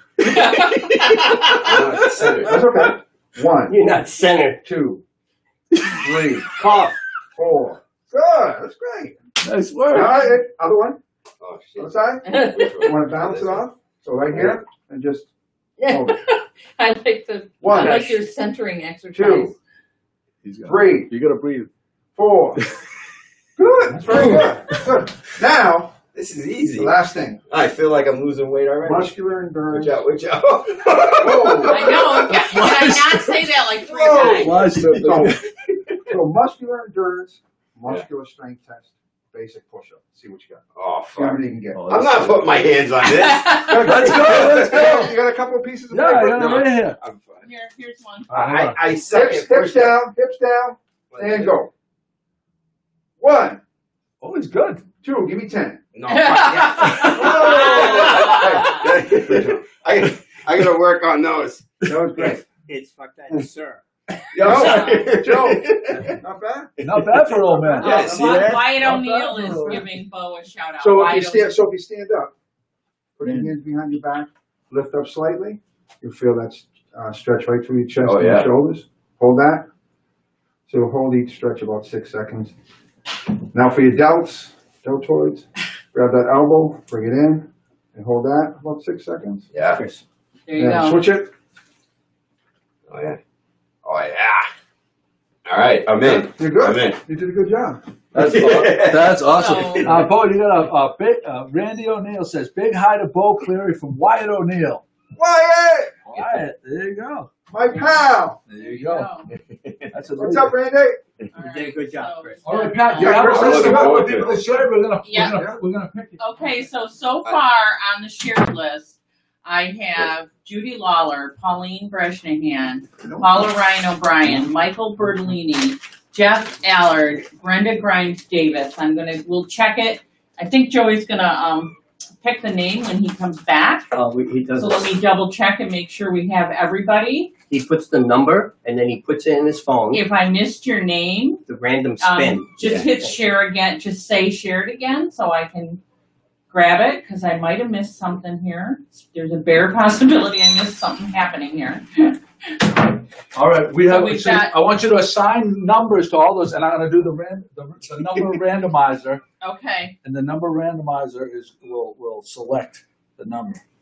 That's okay. 1, You're not centered. 2, 3, Cough. 4. Good. That's great. Nice All work. right. Other one. oh Other shit. side. You want to balance it off? So right here and just hold it. I like the. 1, I like your centering exercise. 2, He's got 3, You gotta breathe. 4. Good. That's very good. Good. Now, This is the easy. last thing. I feel like I'm losing weight already. Muscular endurance. Watch out! Watch out! Whoa. I know. Did I not say that like 3 Whoa. times? Flies to So muscular endurance, muscular strength test, basic push-up. See what you got. Oh See how fuck! many you can get. Oh, I'm not putting my hands on this. Let's go. Let's go. You got a couple of pieces of Yeah, paper? yeah, right here. I'm fine. Here's one. I suck Hips, at hips down, and go. 1, Oh, he's good. 2, give me 10. No, fuck yeah. I gotta work on those. That was great. It's fuck that, sir. Joe, not bad. Not bad for an old man. Yeah, see that? Wyatt Not O'Neill bad is for a- giving Bo a shout out. So if Wyatt you stand up, put your hands behind your back, lift up slightly. You'll feel that stretch right through your chest Oh, and yeah. your shoulders. Hold that. So hold each stretch about 6 seconds. Now for your deltoids, grab that elbow, bring it in, and hold that about 6 seconds. Yeah. There you And go. switch it. Oh yeah. Oh yeah. All right, I'm in. You're good. I'm in. You did a good job. That's awesome. So- Bo, you got a big. Randy O'Neill says, "Big hi to Bo Cleary from Wyatt O'Neill." Wyatt, Wyatt, there you go. my pal. There you go. That's a What's up, Randy? You did a good job, Chris. All right, Pat. Yeah, You have Chris, a list listen, of looking what forward to people it. to share. Yeah. We're gonna pick it. Okay, so far on the shared list, I have Judy Lawler, Pauline Breshnahan, Paula Ryan O'Brien, Michael Bertolini, Jeff Allard, Brenda Grimes Davis. We'll check it. I think Joey's gonna pick the name when he comes back. He does. So let me double check and make sure we have everybody. He puts the number and then he puts it in his phone. If I missed your name, The random spin. just hit share again. Just say share it again so I can grab it because I might have missed something here. There's a bare possibility I missed something happening here. All right, we have. we've so got- I want you to assign numbers to all those, and I'm going to do the number randomizer, Okay. and the number randomizer will select the number.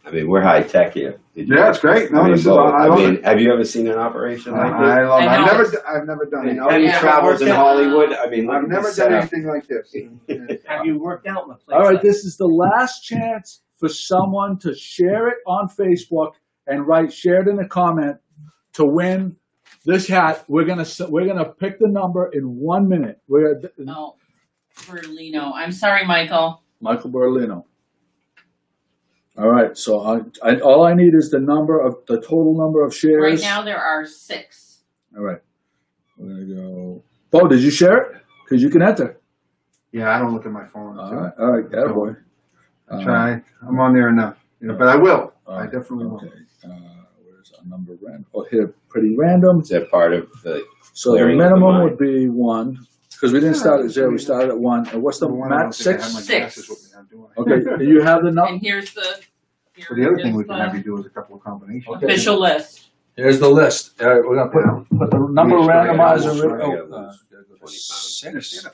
I mean, we're high tech here. Did you- Yeah, it's great. No, I mean, this is, Bo, I love it. have you ever seen an operation like this? I love it. I know. I've never done it. And all these Yeah. travels in Yeah. Hollywood. I mean, look I've at never this done setup. anything like this. Have you worked out in the place? All right, this is the last chance for someone to share it on Facebook and write shared in a comment to win this hat. We're gonna pick the number in 1 minute. Oh, Berlino. I'm sorry, Michael. Michael Berlino. All right, so all I need is the total number of shares. Right now there are 6. All right, we're gonna go. Bo, did you share it? Because you can enter. Yeah, I don't look at my phone. All right, attaboy. I try. I'm on there enough, but I will. I right, definitely will. Okay. Where's our number random? Oh, here, pretty random. Is that part of the? So the Clearing of the minimum mind. would be 1, because we didn't start at 0. We started at 1. And what's the Number one, I don't max? think I have my 6. glasses with me. I'm doing it. Okay, do you have the And number? here's the So the other thing we is can have you the do is a couple of combinations. Okay. official list. Here's the list. All right, we're gonna put the number Reach for it. randomizer. Sure, I Oh, gotta lose 20 pounds. 6.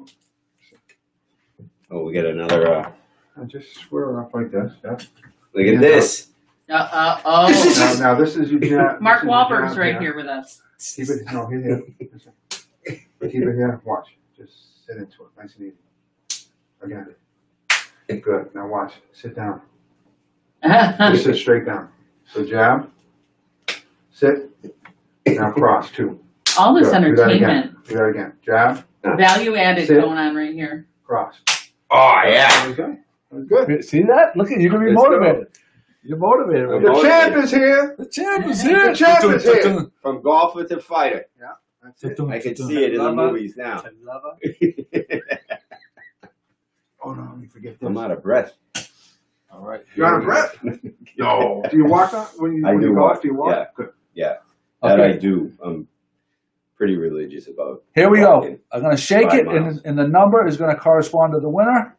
Oh, we got another. I just square up like this. Yeah. Look at this. Oh, Now this is your jab. Mark this is your Wahlberg's jab right here with us. Keep it. No, here. Keep it here. Watch. Just sit into it. Nice and easy. Again. Good. Now watch. Sit down. Just sit straight down. So jab. Sit. Now cross. 2. All this Good. Do that again. entertainment, Do that again. Jab. value added Sit. going on right here. Cross. Oh yeah. That was good. That was good. See that? Look at you. Can be Let's go. motivated. You're motivated. I'm The Right? champ is here. The champ is here. The champ is here. From golfer to fighter. That's it. I can see it in the movies now. Oh no, let me forget this. I'm out of breath. All right. You're out of breath? No. Do you walk on when you, I when do you walk, golf? Do you walk? yeah. Good. Yeah, that Okay. I do. I'm pretty religious about. Here we go. walking. I'm going to shake 5 it, miles. and the number is going to correspond to the winner.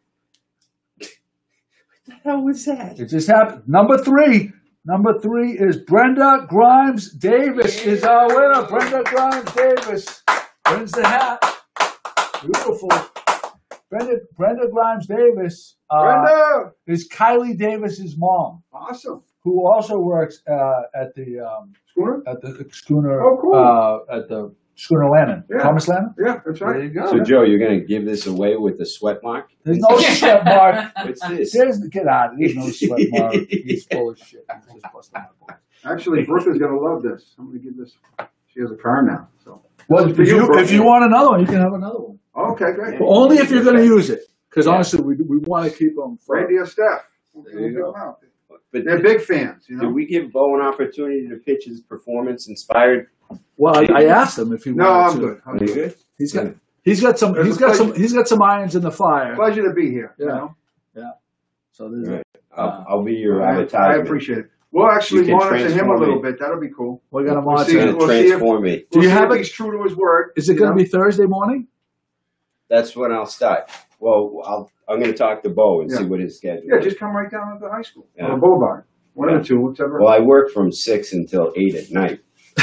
How was that? It just happened. Number 3. Number 3 is Brenda Grimes Davis is our winner. Brenda Grimes Davis wins the hat. Beautiful. Brenda Grimes Davis Brenda! is Kylie Davis's mom, Awesome. who also works at the schooner. Oh, cool. At the schooner Lannon. Yeah. Thomas Lannon. Yeah, that's There right. you go. So Joe, you're gonna give this away with the sweat mark? There's no sweat mark. What's this? Get out. There's no sweat mark. He's full of shit. He's just busting my balls. Actually, Bertha's going to love this. I'm going to give this. She has a car now. So. Well, For you, if you want another one, you can have another one. Okay, great. But only if you're going to use it. Because honestly, we want to keep them Right fresh. dear Steph. There you go. But They're big fans, you know. did we give Bo an opportunity to pitch his performance-inspired? Well, I asked him if he No, wanted I'm to. good. I'm Are you good. good? He's got some irons in the fire. Pleasure to be here. Yeah. You know? So there's Right. I'll be your I advertisement. appreciate it. We'll actually You can monitor him a transform little me. bit. That'll be cool. we're gonna We'll monitor. see. It's it. gonna We'll see if- transform me. Do you have if it? he's true to his word? Is it you going to know? be Thursday morning? That's when I'll start. Well, I'm going to talk to Bo and see Yeah. what his schedule Yeah, is. just come right down to the high school Yeah. or Boulevard. One of the two, whichever. Well, I work from 6 until 8 at night.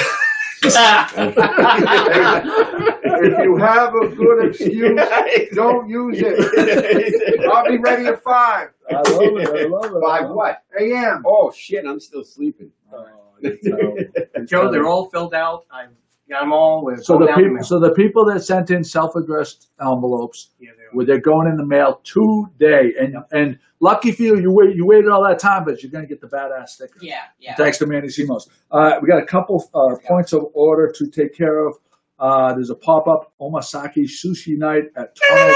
If you have a good excuse, don't use it. I'll be ready at 5 I love it. I love it. 5 what? a.m. Oh, shit, I'm still sleeping. Joe, they're all filled out. I've got them all. With So the the people that sent in self-addressed envelopes, Yeah, they are. where they're going in the mail today, and lucky for you, you waited all that time, but you're going to get the badass sticker. Yeah. Thanks to Manny Simos. We got a couple points of order to take care of. There's a pop-up Omasaki sushi night at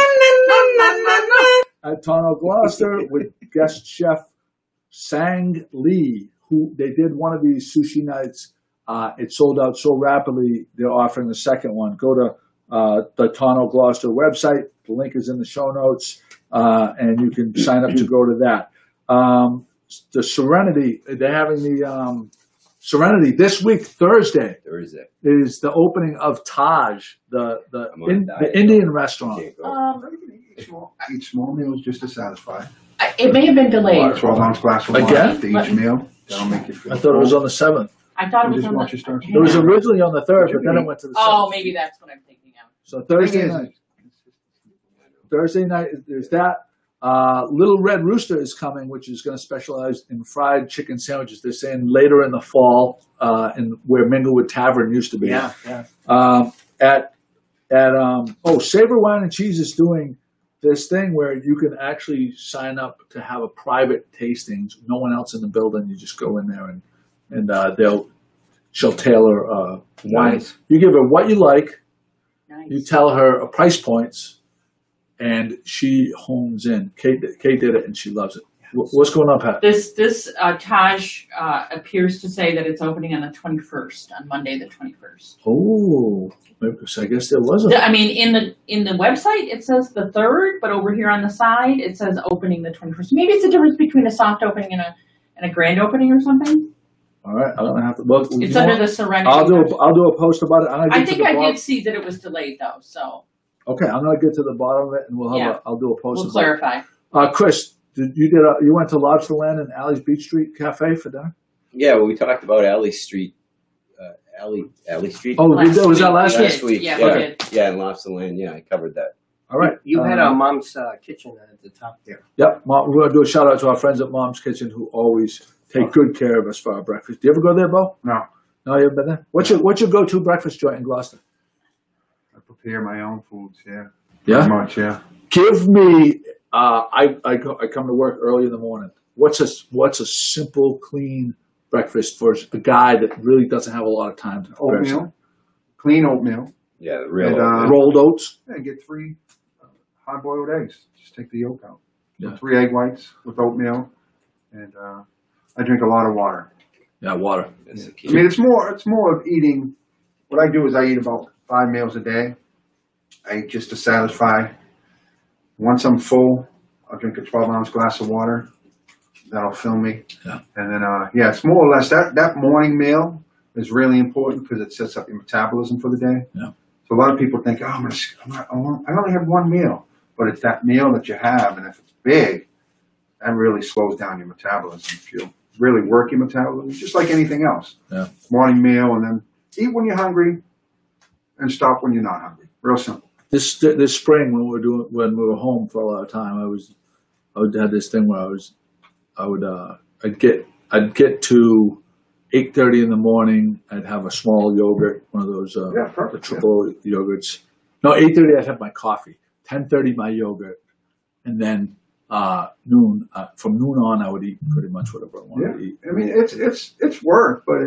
Tono Gloucester with guest chef Sang Lee, who they did one of these sushi nights. It sold out so rapidly, they're offering the second one. Go to the Tono Gloucester website. The link is in the show notes, and you can sign up to go to that. The Serenity, they're having the Serenity this week, Thursday, Thursday. is the opening of Taj, I'm on a the diet, Indian so restaurant. Can't go. Eat small meals just to satisfy. It may have been delayed. 12-ounce glass of wine Again? after each meal. That'll make you feel I thought it was on the 7th. I thought it You was just on want the. your starch. It was originally on the 3rd, but then it went to the 7th. Oh, maybe that's what I'm thinking of. So Thursday Thing is- night. Thursday night, there's that. Little Red Rooster is coming, which is going to specialize in fried chicken sandwiches. They're saying later in the fall, in where Minglewood Tavern used to be. Yeah. Savor Wine and Cheese is doing this thing where you can actually sign up to have a private tastings. No one else in the building. You just go in there and she'll tailor wine. Nice. You give her what you like. Nice. You tell her a price points, and she hones in. Kate did it, and she loves it. What's going on, Pat? This Taj appears to say that it's opening on the 21st, on Monday the 21st. Oh, so I guess there wasn't. I mean, in the website it says the 3rd, but over here on the side it says opening the 21st. Maybe it's the difference between a soft opening and a grand opening or something. All right, I don't have to look. It's under the Serenity. I'll do a post about it. I think I did see that it was delayed though, so Okay, I'm gonna get to the bottom of it, and I'll do a post. we'll clarify. Chris, you went to Lobsterland and Alley's Beach Street Cafe for dinner? Yeah, well, we talked about Alley Street. Alley Street. Oh, was that last week? Last week. Yeah, yeah, we did. yeah, in Lobsterland. Yeah, I covered that. All right. You had our mom's kitchen at the top there. Yep. We're going to do a shout out to our friends at Mom's Kitchen who always take good care of us for our breakfast. Do you ever go there, Bo? No, No, you haven't been there? What's your go-to breakfast joint in Gloucester? I prepare my own foods. Yeah, Yeah? pretty much. Yeah. Give me, I come to work early in the morning. What's a simple, clean breakfast for a guy that really doesn't have a lot of time to prepare? Oatmeal, clean oatmeal. Yeah, the real. And, Rolled oats? And get 3 hard-boiled eggs. Just take the yolk out. Yeah. 3 egg whites with oatmeal, and I drink a lot of water. Yeah, water. That's the key. I mean, it's more of eating. What I do is I eat about 5 meals a day. I eat just to satisfy. Once I'm full, I'll drink a 12-ounce glass of water. That'll fill me. Yeah. And then, it's more or less that morning meal is really important because it sets up your metabolism for the day. Yeah. So a lot of people think, I only have one meal, but it's that meal that you have, and if it's big, that really slows down your metabolism. If you really work your metabolism, just like anything else. Yeah. Morning meal, and then eat when you're hungry, and stop when you're not hungry. Real simple. This spring when we were home for a lot of time, I would have this thing where I'd get to 8:30 in the morning. I'd have a small yogurt, one of those Perfect. the triple yogurts. No, 8:30 I'd have my coffee. 10:30 my yogurt, and then noon. From noon on, I would eat pretty much whatever I wanted to eat. I mean, it's work, but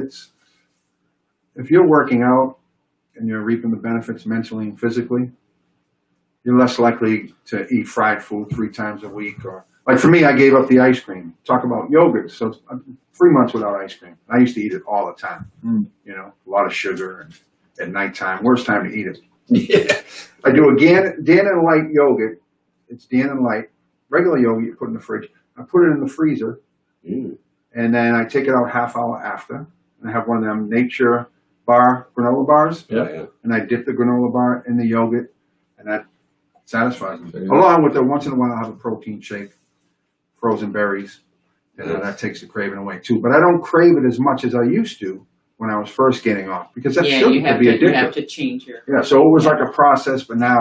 if you're working out and you're reaping the benefits mentally and physically, you're less likely to eat fried food 3 times a week. Or like for me, I gave up the ice cream. Talk about yogurt. So I'm 3 months without ice cream. I used to eat it all the time. You know, a lot of sugar, and at nighttime, worst time to eat it. Yeah. I do a Dannon Light yogurt. It's Dannon Light. Regular yogurt you put in the fridge. I put it in the freezer, and then I take it out half hour after, and I have one of them Nature Bar granola bars, Yeah. and I dip the granola bar in the yogurt, and that satisfies me. There you go. Along with once in a while I'll have a protein shake, frozen berries, and that takes the craving away too. But I don't crave it as much as I used to when I was first getting off, because that sugar you have could be to addictive. change your. Yeah, so it was like a process, but now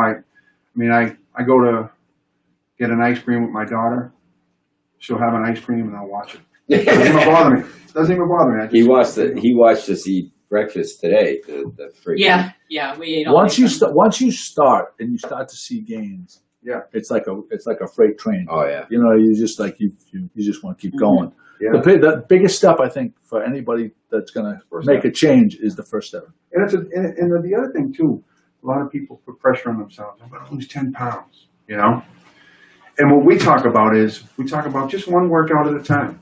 I go to get an ice cream with my daughter. She'll have an ice cream and I'll watch it. Doesn't even bother me. Doesn't even bother me. I just, He watched us eat breakfast today. The freaking Yeah, we ate all Once these once you start and you start to see gains, Yeah. it's like a freight train. Oh yeah. You know, you just like you just want to keep going. yeah. The biggest step I think for anybody that's going to First make step. a change is the first step. And the other thing too, a lot of people put pressure on themselves. I'm going to lose 10 pounds, you know? And what we talk about just one workout at a time.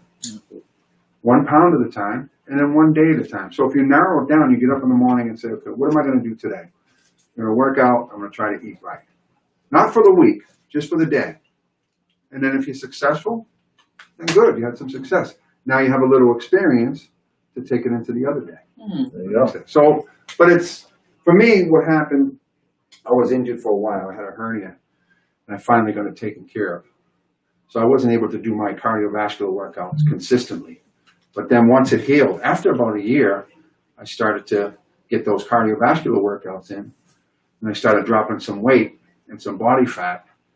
1 pound at a time, and then 1 day at a time. So if you narrow it down, you get up in the morning and say, okay, what am I going to do today? I'm going to work out. I'm going to try to eat right. Not for the week, just for the day. And then if you're successful, then good, you had some success. Now you have a little experience to take it into the other day. There you go. So, but for me, what happened, I was injured for a while. I had a hernia, and I finally got it taken care of. So I wasn't able to do my cardiovascular workouts consistently. But then once it healed, after about a year, I started to get those cardiovascular workouts in, and I started dropping some weight and some body fat,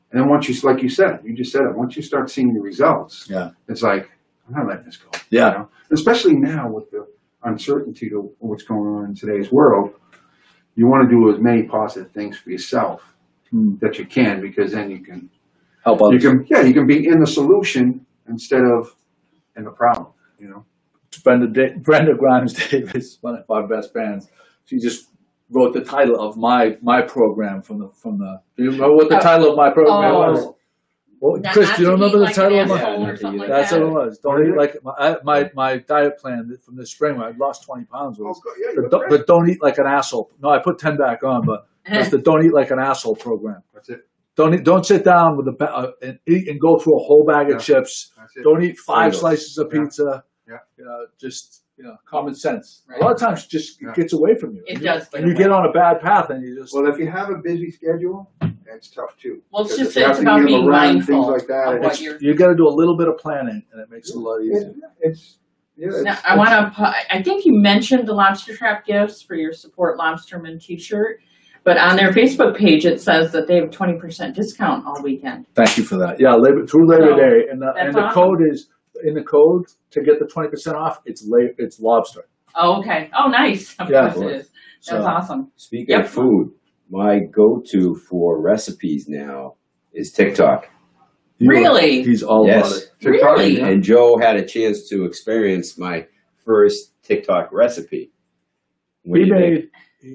And then once you, like you said, you just said it, once you start seeing the results, Yeah. it's like, I'm not letting this go. Yeah. You know? Especially now with the uncertainty of what's going on in today's world, you want to do as many positive things for yourself that you can, because then you can Help others. you can be in the solution instead of in the problem. You know. Brenda Grimes Davis, one of our best fans, she just wrote the title of my program from the. Do you remember what the title of my program was? Well, Not- Chris, not do you to remember eat the like title an of my? asshole or Yeah, something like That's that. what it was. Don't eat like my diet plan from this spring. I lost 20 pounds. Was Yeah, but don't eat like an asshole. No, I put 10 back on, but that's the don't eat like an asshole program. That's it. Don't sit down with and eat and go through a whole bag of chips. That's it. Don't eat 5 Fritos. slices of Yeah. pizza. Yeah. Just common sense. Right. A lot of times, it just Yeah. gets away from you. It And does and get you away. get on a bad path, and you just. Well, if you have a busy schedule, that's tough too. Well, it's Because just if you have it's to about give being a run, mindful things like that. of what It's, you're. You got to do a little bit of planning, and it makes it a lot easier. Now, I want to. I think you mentioned the lobster trap gifts for your Support Lobsterman T-shirt, but on their Facebook page it says that they have 20% discount all weekend. Thank you for that. Yeah, through Labor So, Day, and the that's the awesome. code is in the code to get the 20% off. It's lobster. Oh, okay. Oh, nice. Of Yeah. course it is. So, That's awesome. Speaking Yep. of food, my go-to for recipes now is TikTok. Really? He's all Yes. about it. TikTok, Really? yeah. And Joe had a chance to experience my first TikTok recipe. What do you think?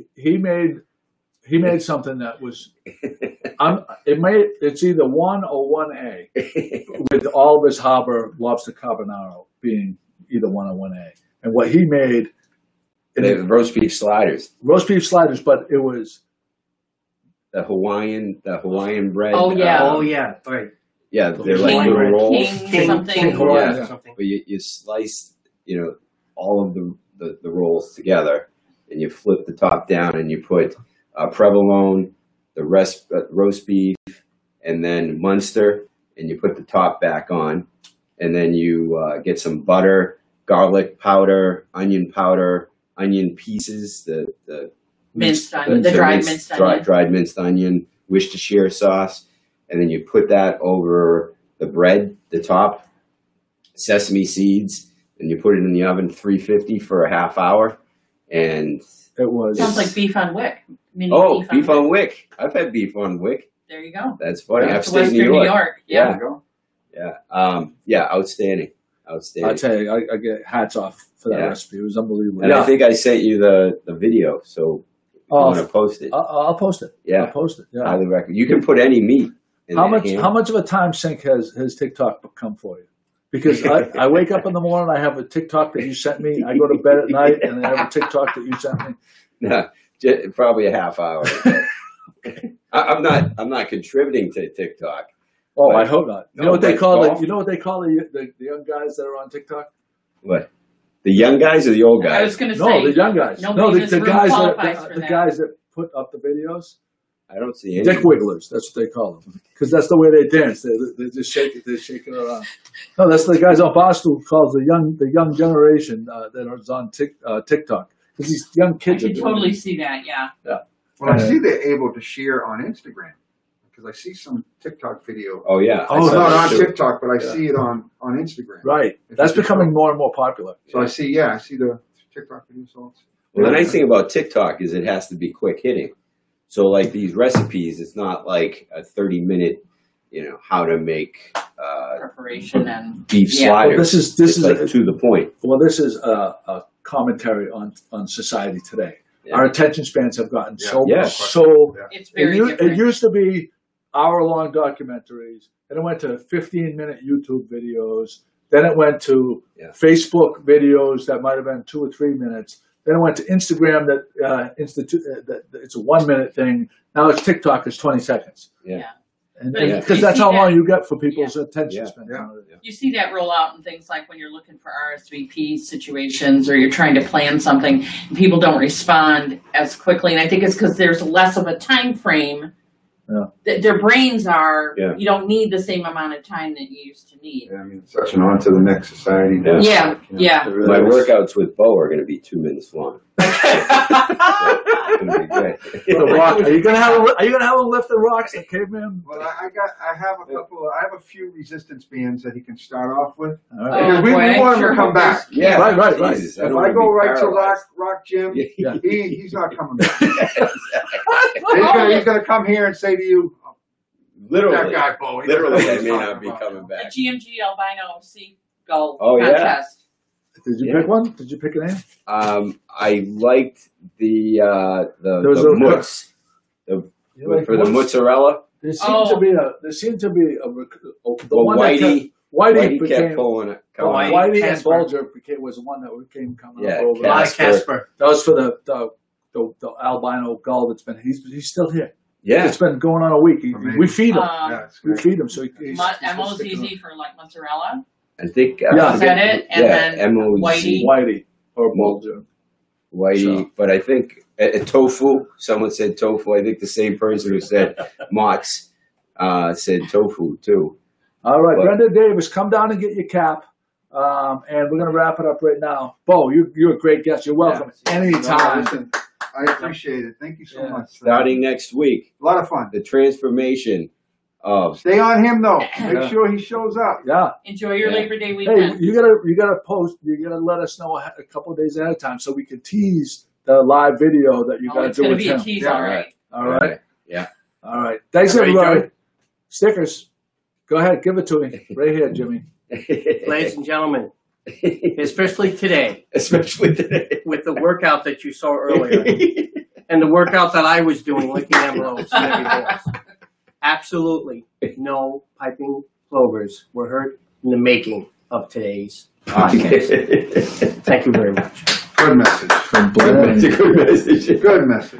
He made something that was it's either 1 or 1A with Oliver's Harbor lobster carbonara being either 1 or 1A. And what he made The roast beef sliders, roast beef sliders, but it was the Hawaiian bread. Oh, yeah. Oh yeah, right. Yeah, they're like King- little rolls. King something. King Hawaiian Yeah. or something. But you slice, all of the rolls together, and you flip the top down, and you put provolone, the roast beef, and then Munster, and you put the top back on, and then you get some butter, garlic powder, onion pieces, the Minced onion, the dried minced onion. dried minced onion, Worcestershire sauce, and then you put that over the bread, the top, sesame seeds, and you put it in the oven 350 for a half hour, and it was Sounds like beef on wick. Mini beef on wick. I've had beef on wick. There you go. That's funny. Yeah, Upstate Western New York. Yeah. There you go. Yeah, outstanding. I'll Outstanding. tell you, I get hats off for that Yeah. recipe. It was unbelievable. And I think I sent you the video, so if you Oh, want to post it. I'll post it. Yeah. I'll post it. Yeah. Highly recommend. You can put any meat in How that much? ham. How much of a time sink has TikTok become for you? Because I wake up in the morning, I have a TikTok that you sent me. I go to bed at night, and I have a TikTok that you sent me. No, probably a half hour. I'm not contributing to TikTok. Oh, Right. I hope not. You No, know what they but call golf- You know what they call the young guys that are on TikTok? What? The young guys or the old I guys? was going to No, say. the young guys. nobody No, in the this room guys qualifies that for the that. guys that put up the videos. I don't see any. Dick wigglers. That's what they call them. Because that's the way they dance. They just shake it. They shake it around. No, that's the guys on Barstool calls the young generation that is on TikTok. Because these young I kids are could doing totally it. see that. Yeah. Well, I see they're able to share on Instagram because I see some TikTok video. Oh yeah. I Oh, It's saw not that on too. TikTok, but I Yeah. see it on Instagram. Right. If That's you can becoming show. more and more popular. So I see the TikTok video. So Well, the nice thing about TikTok is it has to be quick hitting. So like these recipes, it's not like a 30-minute, how to make Preparation and beef Yeah. Well, sliders. this is It's like to the point. well, this is a commentary on society today. Yeah. Our attention spans have gotten Yeah. so. it's very It different. used to be hour-long documentaries. Then it went to 15-minute YouTube videos. Then it went to Yeah. Facebook videos that might have been 2 or 3 minutes. Then it went to Instagram that it's a 1-minute thing. Now it's TikTok. It's 20 seconds. Yeah. And But because you that's see how long that- you get for people's attention Yeah. span. Yeah. You see that roll out in things like when you're looking for RSVP situations or you're trying to plan something and people don't respond as quickly. And I think it's because there's less of a time frame. Yeah. Their brains are, Yeah. you don't need the same amount of time that you used to need. I mean, such an on to the next society. Yeah. Yeah, yeah. It really My is. workouts with Bo are going to be 2 minutes long. It'll be great. The rock. Are you gonna have a lift of rocks that caveman? Well, I have a few resistance bands that he can start off with. All right. Because we want him to come back. Yeah, Right. Jesus, If don't I wanna go be right to paralyzed. Rock Jim, Yeah. he's not coming back. He's gonna come here and say to you, Literally, that guy, Bo. he literally, doesn't know I what may he's not talking be about." coming The back. GMG albino seagull Oh, yeah. contest. Did you Yeah. pick one? Did you pick a name? I liked the There was a- mutz You like for the one? mozzarella. There seemed to be the Well, one that kept, Whitey Whitey kept became pulling it. Oh, Coming. Whitey. Whitey and Casper. Bulger was the one that became coming Yeah, up over. Casper. Casper. That was for the albino gull that's been he's still here. Yeah, It's been going on a week. We feed him. Yeah, it's We great. feed him, so he's Emo's sticking easy for like mozzarella. I think. Yeah. Is that it? And then M-O-Z, Whitey. Whitey or Bulger. Whitey. So. But I think tofu. Someone said tofu. I think the same person who said Mott's said tofu too. All right, But- Brenda Davis, come down and get your cap. And we're going to wrap it up right now. Bo, you're a great guest. You're welcome No, anytime. listen, I appreciate it. Thank you so Yeah. much. Starting next week, A lot of fun. the transformation of Stay on him though. Make Yeah. sure he shows up. Yeah. Enjoy your Yeah. Labor Day Hey, weekend. you gotta post. You gotta let us know a couple of days ahead of time so we can tease the live video that you Oh, gotta it's do going to with be a him. tease, Yeah. all right. All right. Yeah. All right. Thanks, Ready, everybody. Joey? Stickers. Go ahead. Give it to me. Right here, Jimmy. Ladies and gentlemen, especially today, Especially today. with the workout that you saw earlier, and the workout that I was doing, licking envelopes and everything else, absolutely no piping plovers were hurt in the making of today's podcast. Thank you very much. Good message. From It's a good message. Good message.